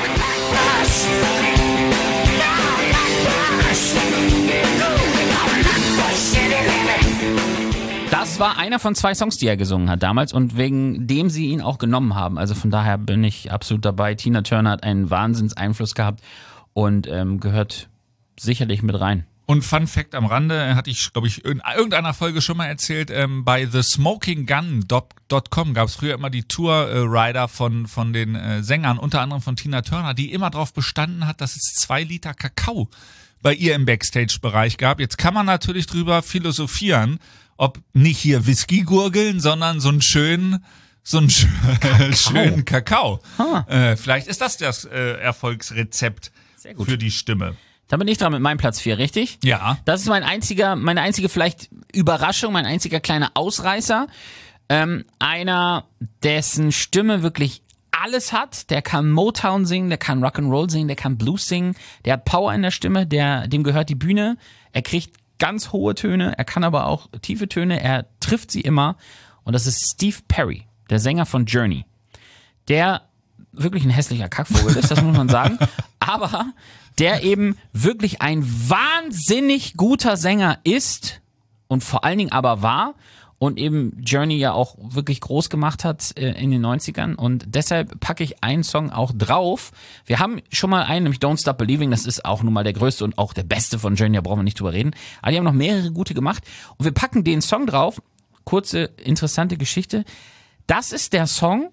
Speaker 2: Das war einer von zwei Songs, die er gesungen hat damals und wegen dem sie ihn auch genommen haben. Also von daher bin ich absolut dabei. Tina Turner hat einen Wahnsinns-Einfluss gehabt und ähm, gehört sicherlich mit rein.
Speaker 3: Und Fun Fact am Rande, hatte ich, glaube ich, in irgendeiner Folge schon mal erzählt, ähm, bei the smoking gun dot com gab es früher immer die Tour-Rider von von den äh, Sängern, unter anderem von Tina Turner, die immer darauf bestanden hat, dass es zwei Liter Kakao bei ihr im Backstage-Bereich gab. Jetzt kann man natürlich drüber philosophieren, ob nicht hier Whisky gurgeln, sondern so einen schönen, so einen schö-
Speaker 2: Kakao.
Speaker 3: schönen Kakao.
Speaker 2: Huh.
Speaker 3: Äh, vielleicht ist das das äh, Erfolgsrezept
Speaker 2: Sehr gut.
Speaker 3: für die Stimme.
Speaker 2: Da bin ich dran mit meinem Platz vier, richtig?
Speaker 3: Ja.
Speaker 2: Das ist mein einziger, meine einzige vielleicht Überraschung, mein einziger kleiner Ausreißer. Ähm, einer, dessen Stimme wirklich alles hat. Der kann Motown singen, der kann Rock'n'Roll singen, der kann Blues singen, der hat Power in der Stimme, der, dem gehört die Bühne. Er kriegt ganz hohe Töne, er kann aber auch tiefe Töne, er trifft sie immer. Und das ist Steve Perry, der Sänger von Journey. Der wirklich ein hässlicher Kackvogel ist, das muss man sagen. Aber der eben wirklich ein wahnsinnig guter Sänger ist und vor allen Dingen aber war und eben Journey ja auch wirklich groß gemacht hat äh, in den neunzigern und deshalb packe ich einen Song auch drauf. Wir haben schon mal einen, nämlich Don't Stop Believing, das ist auch nun mal der größte und auch der beste von Journey, da brauchen wir nicht drüber reden. Aber die haben noch mehrere gute gemacht und wir packen den Song drauf. Kurze, interessante Geschichte. Das ist der Song,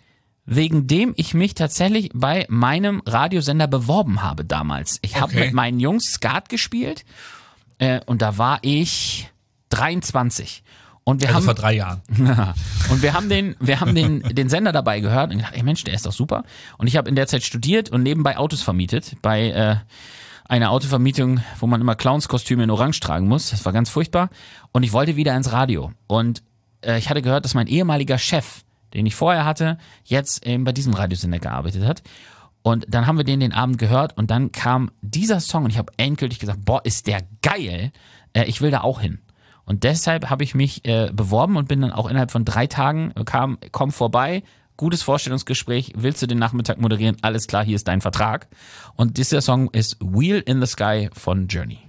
Speaker 2: wegen dem ich mich tatsächlich bei meinem Radiosender beworben habe damals. Ich habe
Speaker 3: Okay.
Speaker 2: mit meinen Jungs Skat gespielt äh, und da war ich dreiundzwanzig. Und wir
Speaker 3: Also
Speaker 2: haben
Speaker 3: vor drei Jahren.
Speaker 2: und wir haben den, wir haben den, den Sender dabei gehört und gedacht, ey Mensch, der ist doch super. Und ich habe in der Zeit studiert und nebenbei Autos vermietet bei äh, einer Autovermietung, wo man immer Clownskostüme in Orange tragen muss. Das war ganz furchtbar. Und ich wollte wieder ins Radio. Und äh, ich hatte gehört, dass mein ehemaliger Chef, den ich vorher hatte, jetzt eben bei diesem Radiosender gearbeitet hat. Und dann haben wir den den Abend gehört und dann kam dieser Song und ich habe endgültig gesagt, boah, ist der geil. Äh, ich will da auch hin. Und deshalb habe ich mich äh, beworben und bin dann auch innerhalb von drei Tagen, kam, komm vorbei, gutes Vorstellungsgespräch, willst du den Nachmittag moderieren? Alles klar, hier ist dein Vertrag. Und dieser Song ist Wheel in the Sky von Journey.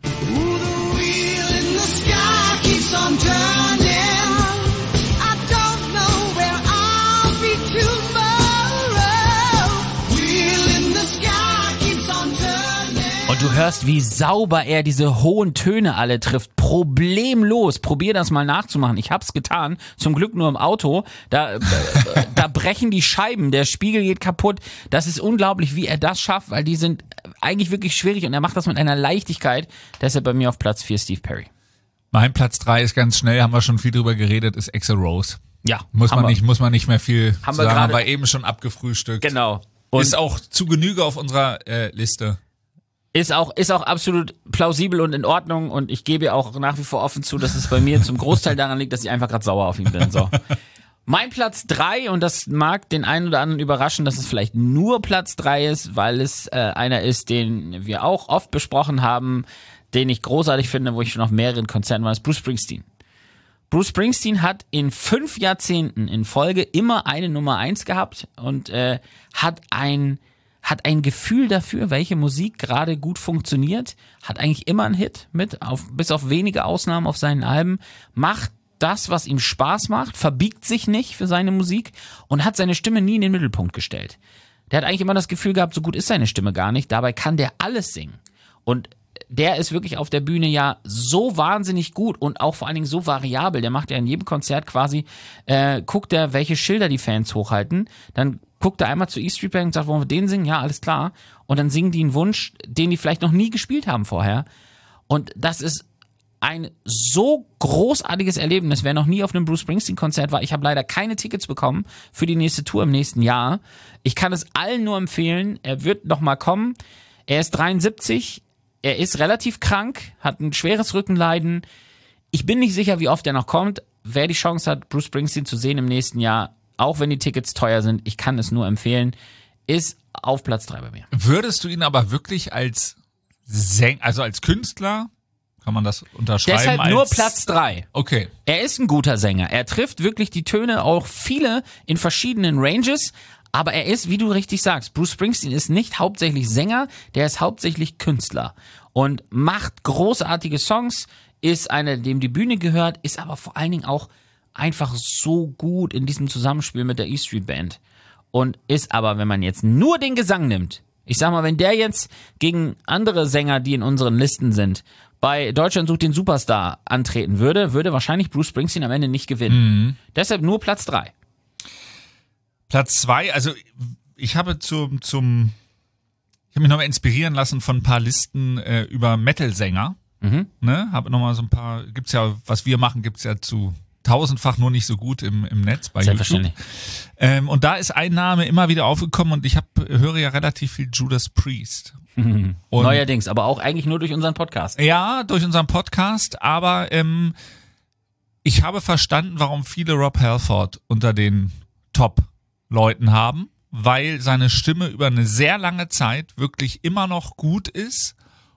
Speaker 2: Und du hörst, wie sauber er diese hohen Töne alle trifft. Problemlos. Probier das mal nachzumachen. Ich hab's getan. Zum Glück nur im Auto. Da, äh, da brechen die Scheiben. Der Spiegel geht kaputt. Das ist unglaublich, wie er das schafft, weil die sind eigentlich wirklich schwierig und er macht das mit einer Leichtigkeit. Deshalb bei mir auf Platz vier Steve Perry.
Speaker 3: Mein Platz drei ist ganz schnell, haben wir schon viel drüber geredet, ist Axl Rose.
Speaker 2: Ja.
Speaker 3: Muss man
Speaker 2: wir.
Speaker 3: nicht, muss man nicht mehr viel
Speaker 2: Haben
Speaker 3: zu
Speaker 2: wir
Speaker 3: sagen,
Speaker 2: gerade-
Speaker 3: haben wir eben schon abgefrühstückt.
Speaker 2: Genau. Und
Speaker 3: Ist auch zu Genüge auf unserer äh, Liste.
Speaker 2: Ist auch, ist auch absolut plausibel und in Ordnung und ich gebe auch nach wie vor offen zu, dass es bei mir zum Großteil daran liegt, dass ich einfach gerade sauer auf ihn bin. So. Mein Platz drei, und das mag den einen oder anderen überraschen, dass es vielleicht nur Platz drei ist, weil es äh, einer ist, den wir auch oft besprochen haben. den ich großartig finde, wo ich schon auf mehreren Konzerten war, ist Bruce Springsteen. Bruce Springsteen hat in fünf Jahrzehnten in Folge immer eine Nummer eins gehabt und äh, hat ein hat ein Gefühl dafür, welche Musik gerade gut funktioniert, hat eigentlich immer einen Hit mit, auf, bis auf wenige Ausnahmen auf seinen Alben, macht das, was ihm Spaß macht, verbiegt sich nicht für seine Musik und hat seine Stimme nie in den Mittelpunkt gestellt. Der hat eigentlich immer das Gefühl gehabt, so gut ist seine Stimme gar nicht, dabei kann der alles singen. Und der ist wirklich auf der Bühne ja so wahnsinnig gut und auch vor allen Dingen so variabel. Der macht ja in jedem Konzert quasi, äh, guckt er, welche Schilder die Fans hochhalten, dann guckt er einmal zu E Street Band und sagt, wollen wir den singen? Ja, alles klar. Und dann singen die einen Wunsch, den die vielleicht noch nie gespielt haben vorher. Und das ist ein so großartiges Erlebnis. Wer noch nie auf einem Bruce Springsteen-Konzert war, ich habe leider keine Tickets bekommen für die nächste Tour im nächsten Jahr. Ich kann es allen nur empfehlen. Er wird noch mal kommen. Er ist dreiundsiebzig. Er ist relativ krank, hat ein schweres Rückenleiden. Ich bin nicht sicher, wie oft er noch kommt. Wer die Chance hat, Bruce Springsteen zu sehen im nächsten Jahr, auch wenn die Tickets teuer sind, ich kann es nur empfehlen, ist auf Platz drei bei mir.
Speaker 3: Würdest du ihn aber wirklich als Sänger, also als Künstler, kann man das unterschreiben?
Speaker 2: Deshalb
Speaker 3: als
Speaker 2: nur Platz drei.
Speaker 3: Okay.
Speaker 2: Er ist ein guter Sänger. Er trifft wirklich die Töne, auch viele in verschiedenen Ranges. Aber er ist, wie du richtig sagst, Bruce Springsteen ist nicht hauptsächlich Sänger, der ist hauptsächlich Künstler und macht großartige Songs, ist einer, dem die Bühne gehört, ist aber vor allen Dingen auch einfach so gut in diesem Zusammenspiel mit der E Street Band und ist aber, wenn man jetzt nur den Gesang nimmt, ich sag mal, wenn der jetzt gegen andere Sänger, die in unseren Listen sind, bei Deutschland sucht den Superstar antreten würde, würde wahrscheinlich Bruce Springsteen am Ende nicht gewinnen. Mhm. Deshalb nur Platz drei.
Speaker 3: Platz zwei, also ich habe zum, zum ich habe mich nochmal inspirieren lassen von ein paar Listen äh, über Metal-Sänger. Mhm. Ne? Habe nochmal so ein paar, gibt's ja, was wir machen, gibt's ja zu tausendfach nur nicht so gut im, im Netz bei YouTube. Ähm, und da ist ein Name immer wieder aufgekommen und ich hab, höre ja relativ viel Judas Priest.
Speaker 2: Mhm. Neuerdings, aber auch eigentlich nur durch unseren Podcast.
Speaker 3: Ja, durch unseren Podcast, aber ähm, ich habe verstanden, warum viele Rob Halford unter den Top Leuten haben, weil seine Stimme über eine sehr lange Zeit wirklich immer noch gut ist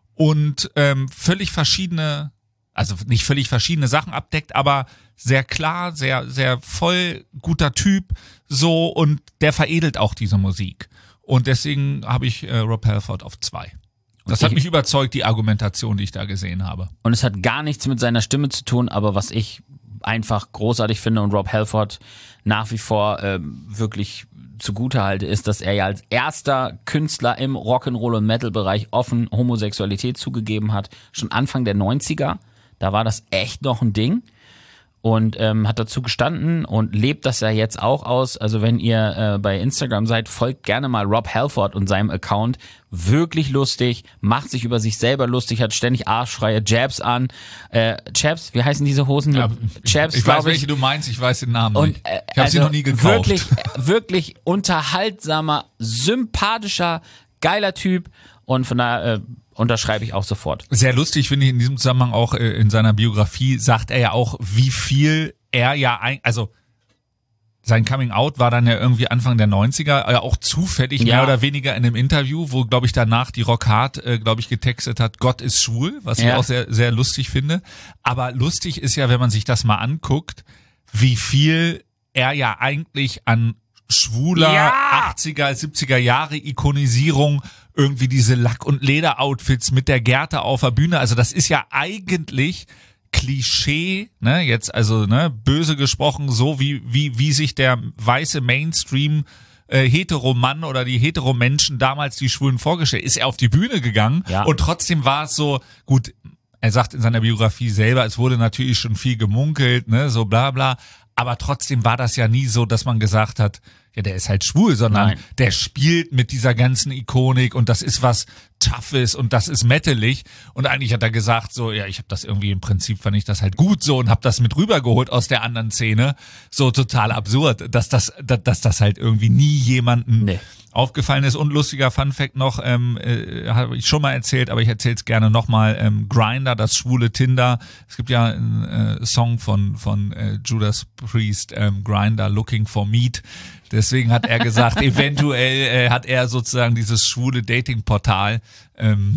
Speaker 3: und ähm, völlig verschiedene, also nicht völlig verschiedene Sachen abdeckt, aber sehr klar, sehr, sehr voll guter Typ so und der veredelt auch diese Musik. Und deswegen habe ich äh, Rob Halford auf zwei. Das hat mich überzeugt, die Argumentation, die ich da gesehen habe.
Speaker 2: Und es hat gar nichts mit seiner Stimme zu tun, aber was ich einfach großartig finde und Rob Halford nach wie vor ähm, wirklich zugute halte, ist, dass er ja als erster Künstler im Rock'n'Roll- und Metal-Bereich offen Homosexualität zugegeben hat. Schon Anfang der neunziger, da war das echt noch ein Ding. Und ähm, hat dazu gestanden und lebt das ja jetzt auch aus. Also wenn ihr äh, bei Instagram seid, folgt gerne mal Rob Halford und seinem Account. Wirklich lustig, macht sich über sich selber lustig, hat ständig arschfreie Jabs an. Äh, Jabs, wie heißen diese Hosen?
Speaker 3: Ja,
Speaker 2: Jabs,
Speaker 3: ich weiß, welche du meinst, ich weiß den Namen
Speaker 2: und,
Speaker 3: nicht.
Speaker 2: Äh,
Speaker 3: ich habe
Speaker 2: also
Speaker 3: sie noch nie gekauft.
Speaker 2: Wirklich, wirklich unterhaltsamer, sympathischer, geiler Typ. Und von daher äh, unterschreibe ich auch sofort.
Speaker 3: Sehr lustig finde ich in diesem Zusammenhang auch äh, in seiner Biografie, sagt er ja auch, wie viel er ja, ein, also sein Coming Out war dann ja irgendwie Anfang der neunziger, äh, auch zufällig
Speaker 2: ja.
Speaker 3: mehr oder weniger in einem Interview, wo, glaube ich, danach die Rock Hard, äh, glaube ich, getextet hat, Gott ist schwul, was ja. ich auch sehr, sehr lustig finde. Aber lustig ist ja, wenn man sich das mal anguckt, wie viel er ja eigentlich an schwuler
Speaker 2: ja.
Speaker 3: achtziger, siebziger Jahre Ikonisierung, irgendwie diese Lack- und Leder-Outfits mit der Gerte auf der Bühne. Also das ist ja eigentlich Klischee, ne, jetzt also, ne, böse gesprochen, so wie, wie, wie sich der weiße Mainstream äh, Heteromann oder die Heteromenschen damals die Schwulen vorgestellt. Ist er auf die Bühne gegangen
Speaker 2: ja.
Speaker 3: und trotzdem war es so, gut, er sagt in seiner Biografie selber, es wurde natürlich schon viel gemunkelt, ne, so bla bla, aber trotzdem war das ja nie so, dass man gesagt hat, ja, der ist halt schwul, sondern
Speaker 2: Nein.
Speaker 3: der spielt mit dieser ganzen Ikonik und das ist was Toughes und das ist metalig und eigentlich hat er gesagt so, ja, ich habe das irgendwie im Prinzip, fand ich das halt gut so und habe das mit rübergeholt aus der anderen Szene, so total absurd, dass das, dass, dass das halt irgendwie nie jemanden nee. aufgefallen ist. Und lustiger Funfact noch, ähm, äh, habe ich schon mal erzählt, aber ich erzähle es gerne nochmal, ähm, Grindr, das schwule Tinder, es gibt ja einen äh, Song von von äh, Judas Priest, ähm, Grindr, Looking for Meat. Deswegen hat er gesagt, eventuell äh, hat er sozusagen dieses schwule Dating-Portal ähm,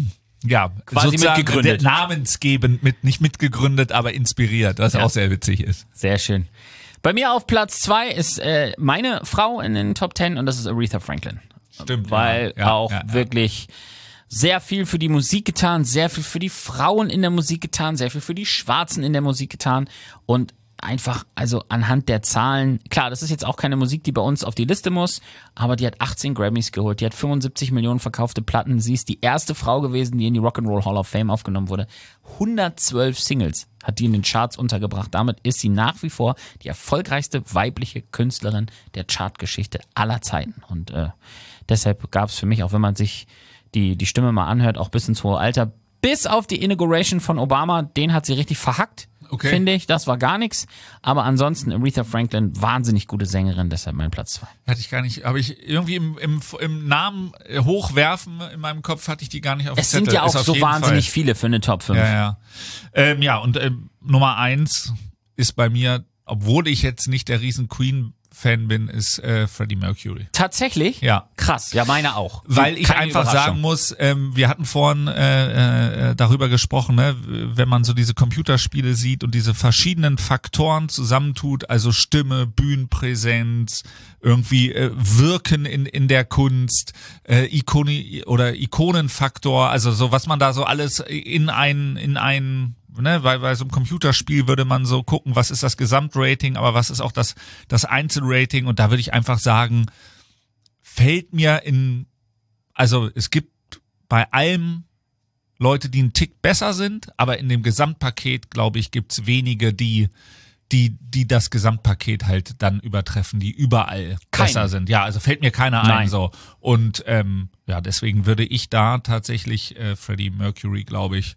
Speaker 3: Ja,
Speaker 2: quasi
Speaker 3: sozusagen
Speaker 2: mitgegründet.
Speaker 3: namensgebend, mit, nicht mitgegründet, aber inspiriert, was
Speaker 2: Ja.
Speaker 3: auch sehr witzig ist.
Speaker 2: Sehr schön. Bei mir auf Platz zwei ist äh, meine Frau in den Top Ten und das ist Aretha Franklin.
Speaker 3: Stimmt.
Speaker 2: Weil
Speaker 3: ja. Ja,
Speaker 2: auch
Speaker 3: ja, ja.
Speaker 2: wirklich sehr viel für die Musik getan, sehr viel für die Frauen in der Musik getan, sehr viel für die Schwarzen in der Musik getan und einfach, also anhand der Zahlen, klar, das ist jetzt auch keine Musik, die bei uns auf die Liste muss, aber die hat achtzehn Grammys geholt, die hat fünfundsiebzig Millionen verkaufte Platten, sie ist die erste Frau gewesen, die in die Rock'n'Roll Hall of Fame aufgenommen wurde. hundertzwölf Singles hat die in den Charts untergebracht, damit ist sie nach wie vor die erfolgreichste weibliche Künstlerin der Chartgeschichte aller Zeiten und äh, deshalb gab es für mich, auch wenn man sich die, die Stimme mal anhört, auch bis ins hohe Alter, bis auf die Inauguration von Obama, den hat sie richtig verhackt.
Speaker 3: Okay.
Speaker 2: Finde ich, das war gar nichts. Aber ansonsten Aretha Franklin, wahnsinnig gute Sängerin, deshalb mein Platz zwei.
Speaker 3: Hatte ich gar nicht, habe ich irgendwie im, im, im Namen hochwerfen in meinem Kopf hatte ich die gar nicht auf dem
Speaker 2: Es
Speaker 3: Zettel.
Speaker 2: sind ja auch
Speaker 3: Ist auf
Speaker 2: so
Speaker 3: jeden
Speaker 2: wahnsinnig
Speaker 3: Fall.
Speaker 2: viele für eine Top fünf.
Speaker 3: Ja, ja. Ähm, ja, und ähm, Nummer eins ist bei mir, obwohl ich jetzt nicht der riesen Queen-Fan bin, ist äh, Freddie Mercury.
Speaker 2: Tatsächlich?
Speaker 3: Ja.
Speaker 2: Krass, ja meine auch.
Speaker 3: Weil ich
Speaker 2: Keine
Speaker 3: einfach
Speaker 2: Überraschung.
Speaker 3: sagen muss, ähm, wir hatten vorhin äh, äh, darüber gesprochen, ne, wenn man so diese Computerspiele sieht und diese verschiedenen Faktoren zusammentut, also Stimme, Bühnenpräsenz, irgendwie äh, Wirken in in der Kunst, äh, Ikone oder Ikonenfaktor, also so was man da so alles in ein in ein Ne, bei, bei so einem Computerspiel würde man so gucken, was ist das Gesamtrating, aber was ist auch das, das Einzelrating, und da würde ich einfach sagen, fällt mir in, also es gibt bei allem Leute, die einen Tick besser sind, aber in dem Gesamtpaket, glaube ich, gibt's wenige, die, die, die das Gesamtpaket halt dann übertreffen, die überall
Speaker 2: Keine.
Speaker 3: besser sind. Ja, also fällt mir keiner ein,
Speaker 2: Nein.
Speaker 3: so. Und, ähm, ja, deswegen würde ich da tatsächlich, äh, Freddie Mercury, glaube ich,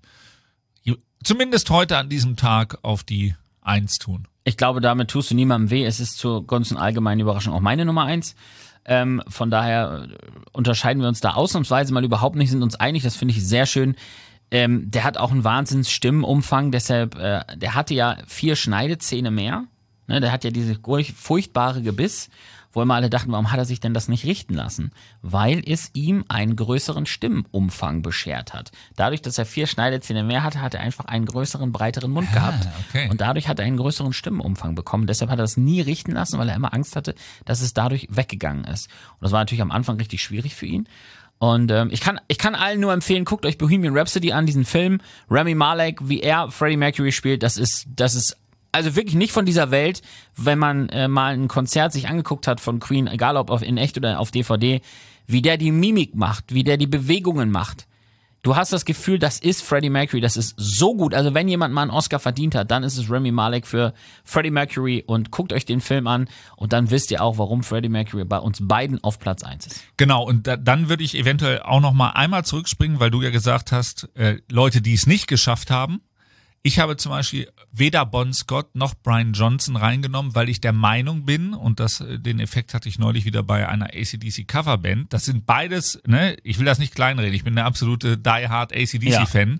Speaker 3: zumindest heute an diesem Tag auf die Eins tun.
Speaker 2: Ich glaube, damit tust du niemandem weh. Es ist zur ganzen allgemeinen Überraschung auch meine Nummer eins. Ähm, von daher unterscheiden wir uns da ausnahmsweise mal überhaupt nicht, sind uns einig. Das finde ich sehr schön. Ähm, der hat auch einen Wahnsinns Stimmenumfang. Deshalb, äh, der hatte ja vier Schneidezähne mehr. Ne, der hat ja diese furchtbare Gebiss, wo immer alle dachten, warum hat er sich denn das nicht richten lassen? Weil es ihm einen größeren Stimmumfang beschert hat. Dadurch, dass er vier Schneidezähne mehr hatte, hat er einfach einen größeren, breiteren Mund gehabt.
Speaker 3: okay.
Speaker 2: Und dadurch hat er einen größeren Stimmumfang bekommen. Deshalb hat er das nie richten lassen, weil er immer Angst hatte, dass es dadurch weggegangen ist. Und das war natürlich am Anfang richtig schwierig für ihn. Und ähm, ich kann ich kann allen nur empfehlen, guckt euch Bohemian Rhapsody an, diesen Film. Rami Malek, wie er Freddie Mercury spielt, das ist das ist also wirklich nicht von dieser Welt, wenn man äh, mal ein Konzert sich angeguckt hat von Queen, egal ob auf in echt oder auf D V D, wie der die Mimik macht, wie der die Bewegungen macht. Du hast das Gefühl, das ist Freddie Mercury, das ist so gut. Also wenn jemand mal einen Oscar verdient hat, dann ist es Rami Malek für Freddie Mercury, und guckt euch den Film an und dann wisst ihr auch, warum Freddie Mercury bei uns beiden auf Platz eins ist.
Speaker 3: Genau, und da, dann würde ich eventuell auch noch mal einmal zurückspringen, weil du ja gesagt hast, äh, Leute, die es nicht geschafft haben. Ich habe zum Beispiel weder Bon Scott noch Brian Johnson reingenommen, weil ich der Meinung bin, und das, den Effekt hatte ich neulich wieder bei einer A C D C Coverband, das sind beides, ne, ich will das nicht kleinreden, ich bin der absolute Die-Hard A C D C-Fan,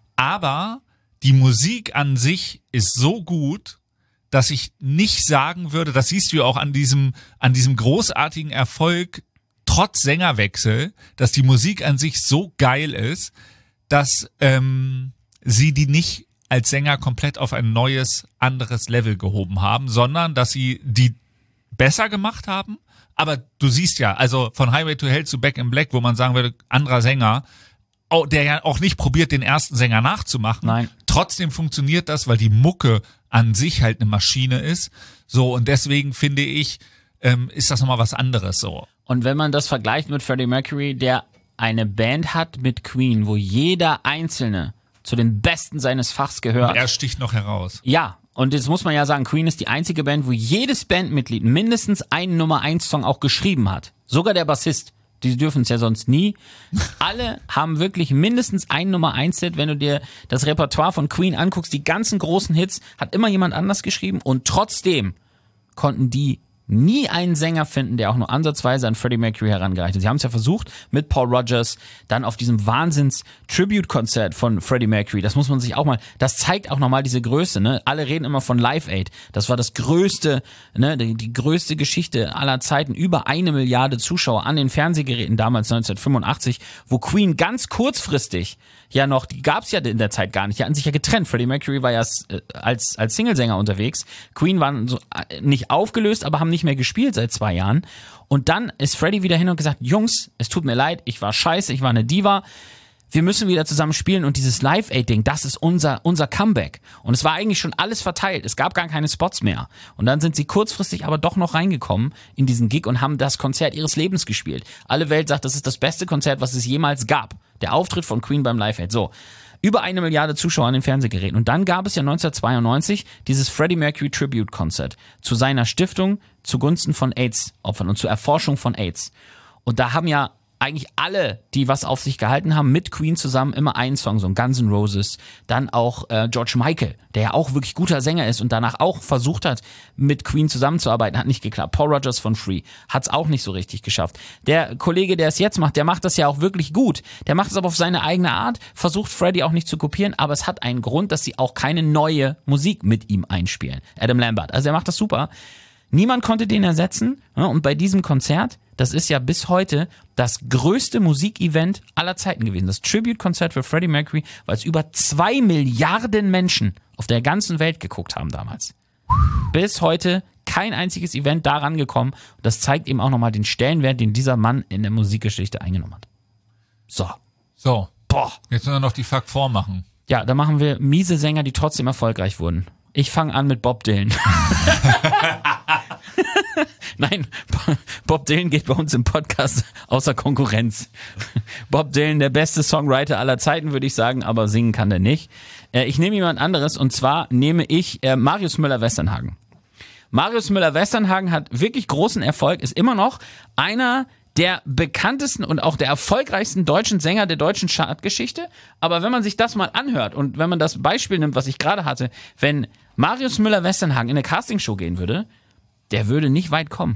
Speaker 3: aber die Musik an sich ist so gut, dass ich nicht sagen würde, das siehst du ja auch an diesem, an diesem großartigen Erfolg, trotz Sängerwechsel, dass die Musik an sich so geil ist, dass ähm, sie die nicht als Sänger komplett auf ein neues, anderes Level gehoben haben, sondern dass sie die besser gemacht haben. Aber du siehst ja, also von Highway to Hell zu Back in Black, wo man sagen würde, anderer Sänger, der ja auch nicht probiert, den ersten Sänger nachzumachen.
Speaker 2: Nein.
Speaker 3: Trotzdem funktioniert das, weil die Mucke an sich halt eine Maschine ist. So, und deswegen finde ich, ähm, ist das nochmal was anderes so.
Speaker 2: Und wenn man das vergleicht mit Freddie Mercury, der eine Band hat mit Queen, wo jeder Einzelne zu den Besten seines Fachs gehört.
Speaker 3: Er sticht noch heraus.
Speaker 2: Ja, und jetzt muss man ja sagen, Queen ist die einzige Band, wo jedes Bandmitglied mindestens einen Nummer eins Song auch geschrieben hat. Sogar der Bassist. Die dürfen es ja sonst nie. Alle haben wirklich mindestens einen Nummer eins Hit. Wenn du dir das Repertoire von Queen anguckst, die ganzen großen Hits hat immer jemand anders geschrieben, und trotzdem konnten die nie einen Sänger finden, der auch nur ansatzweise an Freddie Mercury herangereicht hat. Sie haben es ja versucht mit Paul Rogers, dann auf diesem Wahnsinns-Tribute-Konzert von Freddie Mercury. Das muss man sich auch mal, das zeigt auch nochmal diese Größe, ne? Alle reden immer von Live Aid. Das war das größte, ne, die, die größte Geschichte aller Zeiten. Über eine Milliarde Zuschauer an den Fernsehgeräten damals neunzehnhundertfünfundachtzig, wo Queen ganz kurzfristig ja noch, die gab's ja in der Zeit gar nicht, die hatten sich ja getrennt. Freddie Mercury war ja als, als Singlesänger unterwegs. Queen waren so nicht aufgelöst, aber haben nicht mehr gespielt seit zwei Jahren. Und dann ist Freddie wieder hin und gesagt, Jungs, es tut mir leid, ich war scheiße, ich war eine Diva. Wir müssen wieder zusammen spielen und dieses Live-Aid-Ding, das ist unser, unser Comeback. Und es war eigentlich schon alles verteilt. Es gab gar keine Spots mehr. Und dann sind sie kurzfristig aber doch noch reingekommen in diesen Gig und haben das Konzert ihres Lebens gespielt. Alle Welt sagt, das ist das beste Konzert, was es jemals gab. Der Auftritt von Queen beim Live-Aid. So. Über eine Milliarde Zuschauer an den Fernsehgeräten. Und dann gab es ja neunzehnhundertzweiundneunzig dieses Freddie Mercury Tribute Concert zu seiner Stiftung zugunsten von AIDS-Opfern und zur Erforschung von AIDS. Und da haben ja eigentlich alle, die was auf sich gehalten haben, mit Queen zusammen immer einen Song, so ein Guns N' Roses, dann auch äh, George Michael, der ja auch wirklich guter Sänger ist und danach auch versucht hat, mit Queen zusammenzuarbeiten, hat nicht geklappt. Paul Rogers von Free hat es auch nicht so richtig geschafft. Der Kollege, der es jetzt macht, der macht das ja auch wirklich gut. Der macht es aber auf seine eigene Art, versucht Freddie auch nicht zu kopieren, aber es hat einen Grund, dass sie auch keine neue Musik mit ihm einspielen. Adam Lambert, also er macht das super. Niemand konnte den ersetzen, ja, und bei diesem Konzert, das ist ja bis heute das größte Musikevent aller Zeiten gewesen. Das Tribute-Konzert für Freddie Mercury, weil es über zwei Milliarden Menschen auf der ganzen Welt geguckt haben damals. Bis heute kein einziges Event daran gekommen. Und das zeigt eben auch nochmal den Stellenwert, den dieser Mann in der Musikgeschichte eingenommen hat. So.
Speaker 3: So.
Speaker 2: Boah.
Speaker 3: Jetzt müssen wir noch die Fuck vormachen.
Speaker 2: Ja, da machen wir miese Sänger, die trotzdem erfolgreich wurden. Ich fange an mit Bob Dylan. Nein, Bob Dylan geht bei uns im Podcast außer Konkurrenz. Bob Dylan, der beste Songwriter aller Zeiten, würde ich sagen, aber singen kann der nicht. Äh, ich nehme jemand anderes und zwar nehme ich äh, Marius Müller-Westernhagen. Marius Müller-Westernhagen hat wirklich großen Erfolg, ist immer noch einer der bekanntesten und auch der erfolgreichsten deutschen Sänger der deutschen Chartgeschichte. Aber wenn man sich das mal anhört und wenn man das Beispiel nimmt, was ich gerade hatte, wenn Marius Müller-Westernhagen in eine Castingshow gehen würde, der würde nicht weit kommen.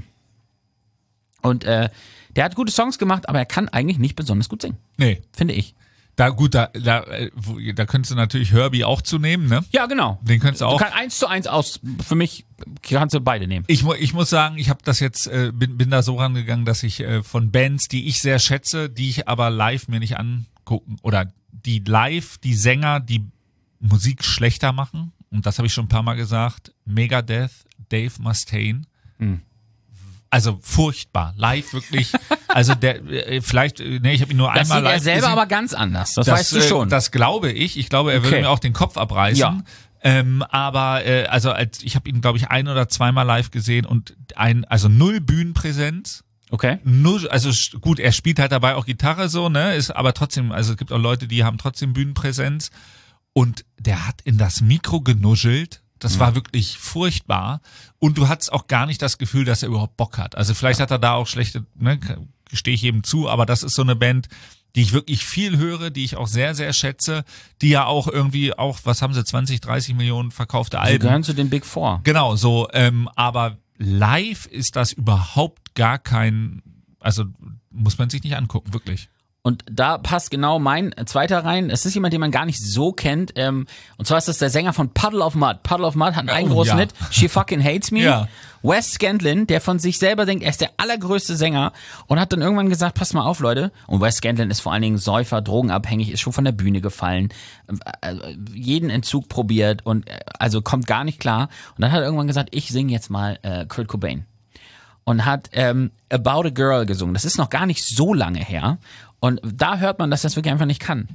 Speaker 2: Und äh, der hat gute Songs gemacht, aber er kann eigentlich nicht besonders gut singen.
Speaker 3: Nee.
Speaker 2: Finde ich.
Speaker 3: Da gut, da, da, da könntest du natürlich Herbie auch zu nehmen, ne?
Speaker 2: Ja, genau.
Speaker 3: Den könntest du auch.
Speaker 2: Du kannst eins zu eins aus, für mich kannst du beide nehmen.
Speaker 3: Ich, mu ich muss sagen, ich habe das jetzt, äh, bin, bin da so rangegangen, dass ich äh, von Bands, die ich sehr schätze, die ich aber live mir nicht angucken, oder die live, die Sänger, die Musik schlechter machen, und das habe ich schon ein paar Mal gesagt, Megadeth, Dave Mustaine, hm. Also furchtbar, live wirklich, also der, äh, vielleicht, ne, ich habe ihn nur
Speaker 2: das
Speaker 3: einmal live
Speaker 2: er selber
Speaker 3: gesehen.
Speaker 2: aber ganz anders, das,
Speaker 3: das
Speaker 2: weißt du schon.
Speaker 3: Äh, das glaube ich, ich glaube, er
Speaker 2: okay.
Speaker 3: würde mir auch den Kopf abreißen.
Speaker 2: Ja.
Speaker 3: Ähm, aber äh, also als, ich habe ihn, glaube ich, ein oder zweimal live gesehen und ein, also null Bühnenpräsenz.
Speaker 2: Okay.
Speaker 3: Null, also gut, er spielt halt dabei auch Gitarre so, ne, ist aber trotzdem, also es gibt auch Leute, die haben trotzdem Bühnenpräsenz, und der hat in das Mikro genuschelt. Das war wirklich furchtbar, und du hattest auch gar nicht das Gefühl, dass er überhaupt Bock hat. Also vielleicht hat er da auch schlechte, ne, gestehe ich jedem zu, aber das ist so eine Band, die ich wirklich viel höre, die ich auch sehr, sehr schätze, die ja auch irgendwie auch, was haben sie, zwanzig, dreißig Millionen verkaufte Alben.
Speaker 2: Sie gehören zu den Big Four.
Speaker 3: Genau, so, ähm, aber live ist das überhaupt gar kein, also muss man sich nicht angucken, wirklich.
Speaker 2: Und da passt genau mein zweiter rein. Es ist jemand, den man gar nicht so kennt. Ähm, und zwar ist das der Sänger von Puddle of Mudd. Puddle of Mudd hat einen
Speaker 3: oh,
Speaker 2: großen
Speaker 3: ja.
Speaker 2: Hit. She Fucking Hates Me.
Speaker 3: Ja.
Speaker 2: Wes Scantlin, der von sich selber denkt, er ist der allergrößte Sänger, und hat dann irgendwann gesagt, pass mal auf, Leute. Und Wes Scantlin ist vor allen Dingen Säufer, drogenabhängig, ist schon von der Bühne gefallen, äh, jeden Entzug probiert und äh, also kommt gar nicht klar. Und dann hat er irgendwann gesagt, ich singe jetzt mal äh, Kurt Cobain. Und hat ähm, About a Girl gesungen. Das ist noch gar nicht so lange her. Und da hört man, dass er es wirklich einfach nicht kann.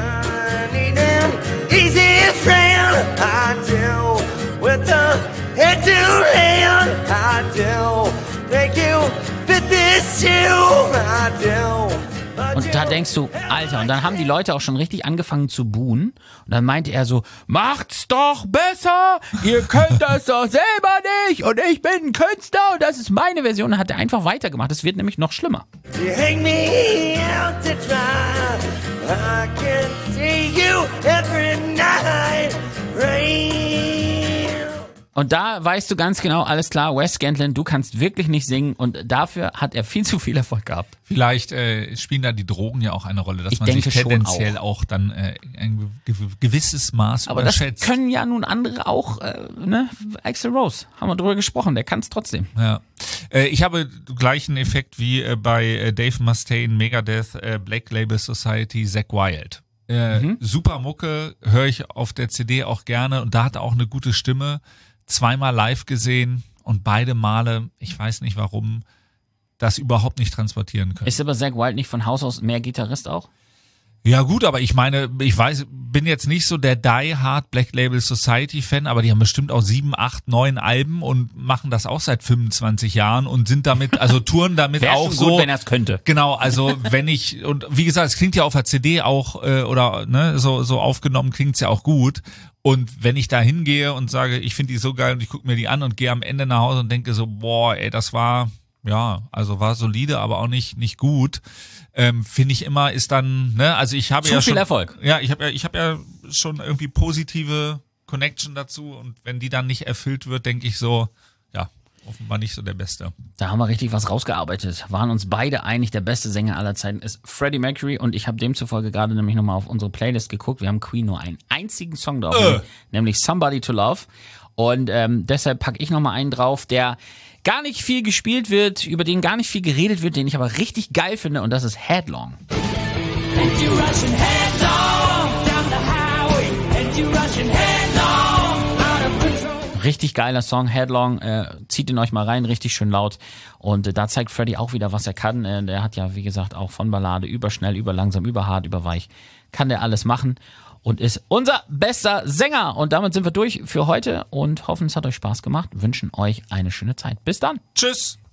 Speaker 2: Und da denkst du, Alter, und dann haben die Leute auch schon richtig angefangen zu buhen. Und dann meinte er so, macht's doch besser, ihr könnt das doch selber nicht, und ich bin ein Künstler und das ist meine Version. Und hat er einfach weitergemacht. Es wird nämlich noch schlimmer.
Speaker 6: You hang me out to dry. I can see you every night. Rain.
Speaker 2: Und da weißt du ganz genau, alles klar, Wes Scantlin, du kannst wirklich nicht singen und dafür hat er viel zu viel Erfolg gehabt.
Speaker 3: Vielleicht äh, spielen da die Drogen ja auch eine Rolle, dass
Speaker 2: Ich
Speaker 3: man
Speaker 2: denke
Speaker 3: sich
Speaker 2: schon
Speaker 3: tendenziell
Speaker 2: auch.
Speaker 3: auch. dann äh, ein gew- gewisses Maß
Speaker 2: Aber das
Speaker 3: überschätzt.
Speaker 2: können ja nun andere auch, äh, ne? Axl Rose, haben wir drüber gesprochen, der kann es trotzdem.
Speaker 3: Ja. Äh, ich habe gleichen Effekt wie äh, bei äh, Dave Mustaine, Megadeth, äh, Black Label Society, Zakk Wylde. Äh,
Speaker 2: Mhm.
Speaker 3: Super Mucke, höre ich auf der C D auch gerne und da hat er auch eine gute Stimme. Zweimal live gesehen und beide Male, ich weiß nicht warum, das überhaupt nicht transportieren können.
Speaker 2: Ist aber Zakk Wylde nicht von Haus aus mehr Gitarrist auch?
Speaker 3: Ja gut, aber ich meine, ich weiß, bin jetzt nicht so der Die Hard Black Label Society Fan, aber die haben bestimmt auch sieben, acht, neun Alben und machen das auch seit fünfundzwanzig Jahren und sind damit, also touren damit
Speaker 2: Wäre
Speaker 3: auch
Speaker 2: schon
Speaker 3: so.
Speaker 2: gut, wenn er es könnte.
Speaker 3: Genau, also wenn ich, und wie gesagt, es klingt ja auf der C D auch, äh, oder ne, so, so aufgenommen klingt's ja auch gut. Und wenn ich da hingehe und sage, ich finde die so geil und ich gucke mir die an und gehe am Ende nach Hause und denke so, boah, ey, das war, ja, also war solide, aber auch nicht nicht gut. Ähm, finde ich immer ist dann, ne, also ich habe
Speaker 2: Zu
Speaker 3: ja
Speaker 2: viel
Speaker 3: schon,
Speaker 2: Erfolg.
Speaker 3: Ja, ich habe ja, ich habe ja schon irgendwie positive Connection dazu und wenn die dann nicht erfüllt wird, denke ich so, ja, offenbar nicht so der Beste.
Speaker 2: Da haben wir richtig was rausgearbeitet. Waren uns beide einig, der beste Sänger aller Zeiten ist Freddie Mercury und ich habe demzufolge gerade nämlich nochmal auf unsere Playlist geguckt. Wir haben Queen nur einen einzigen Song drauf,
Speaker 3: Äh.
Speaker 2: nämlich Somebody to Love. Und ähm, deshalb packe ich nochmal einen drauf, der gar nicht viel gespielt wird, über den gar nicht viel geredet wird, den ich aber richtig geil finde und das ist Headlong.
Speaker 7: And you rushing headlong down the highway, and you rushing headlong out of control.
Speaker 2: Richtig geiler Song, Headlong, äh, zieht ihn euch mal rein, richtig schön laut und äh, da zeigt Freddie auch wieder, was er kann. Äh, der hat ja, wie gesagt, auch von Ballade über schnell, über langsam, über hart, über weich, kann der alles machen und ist unser bester Sänger. Und damit sind wir durch für heute und hoffen, es hat euch Spaß gemacht, wünschen euch eine schöne Zeit. Bis dann.
Speaker 3: Tschüss!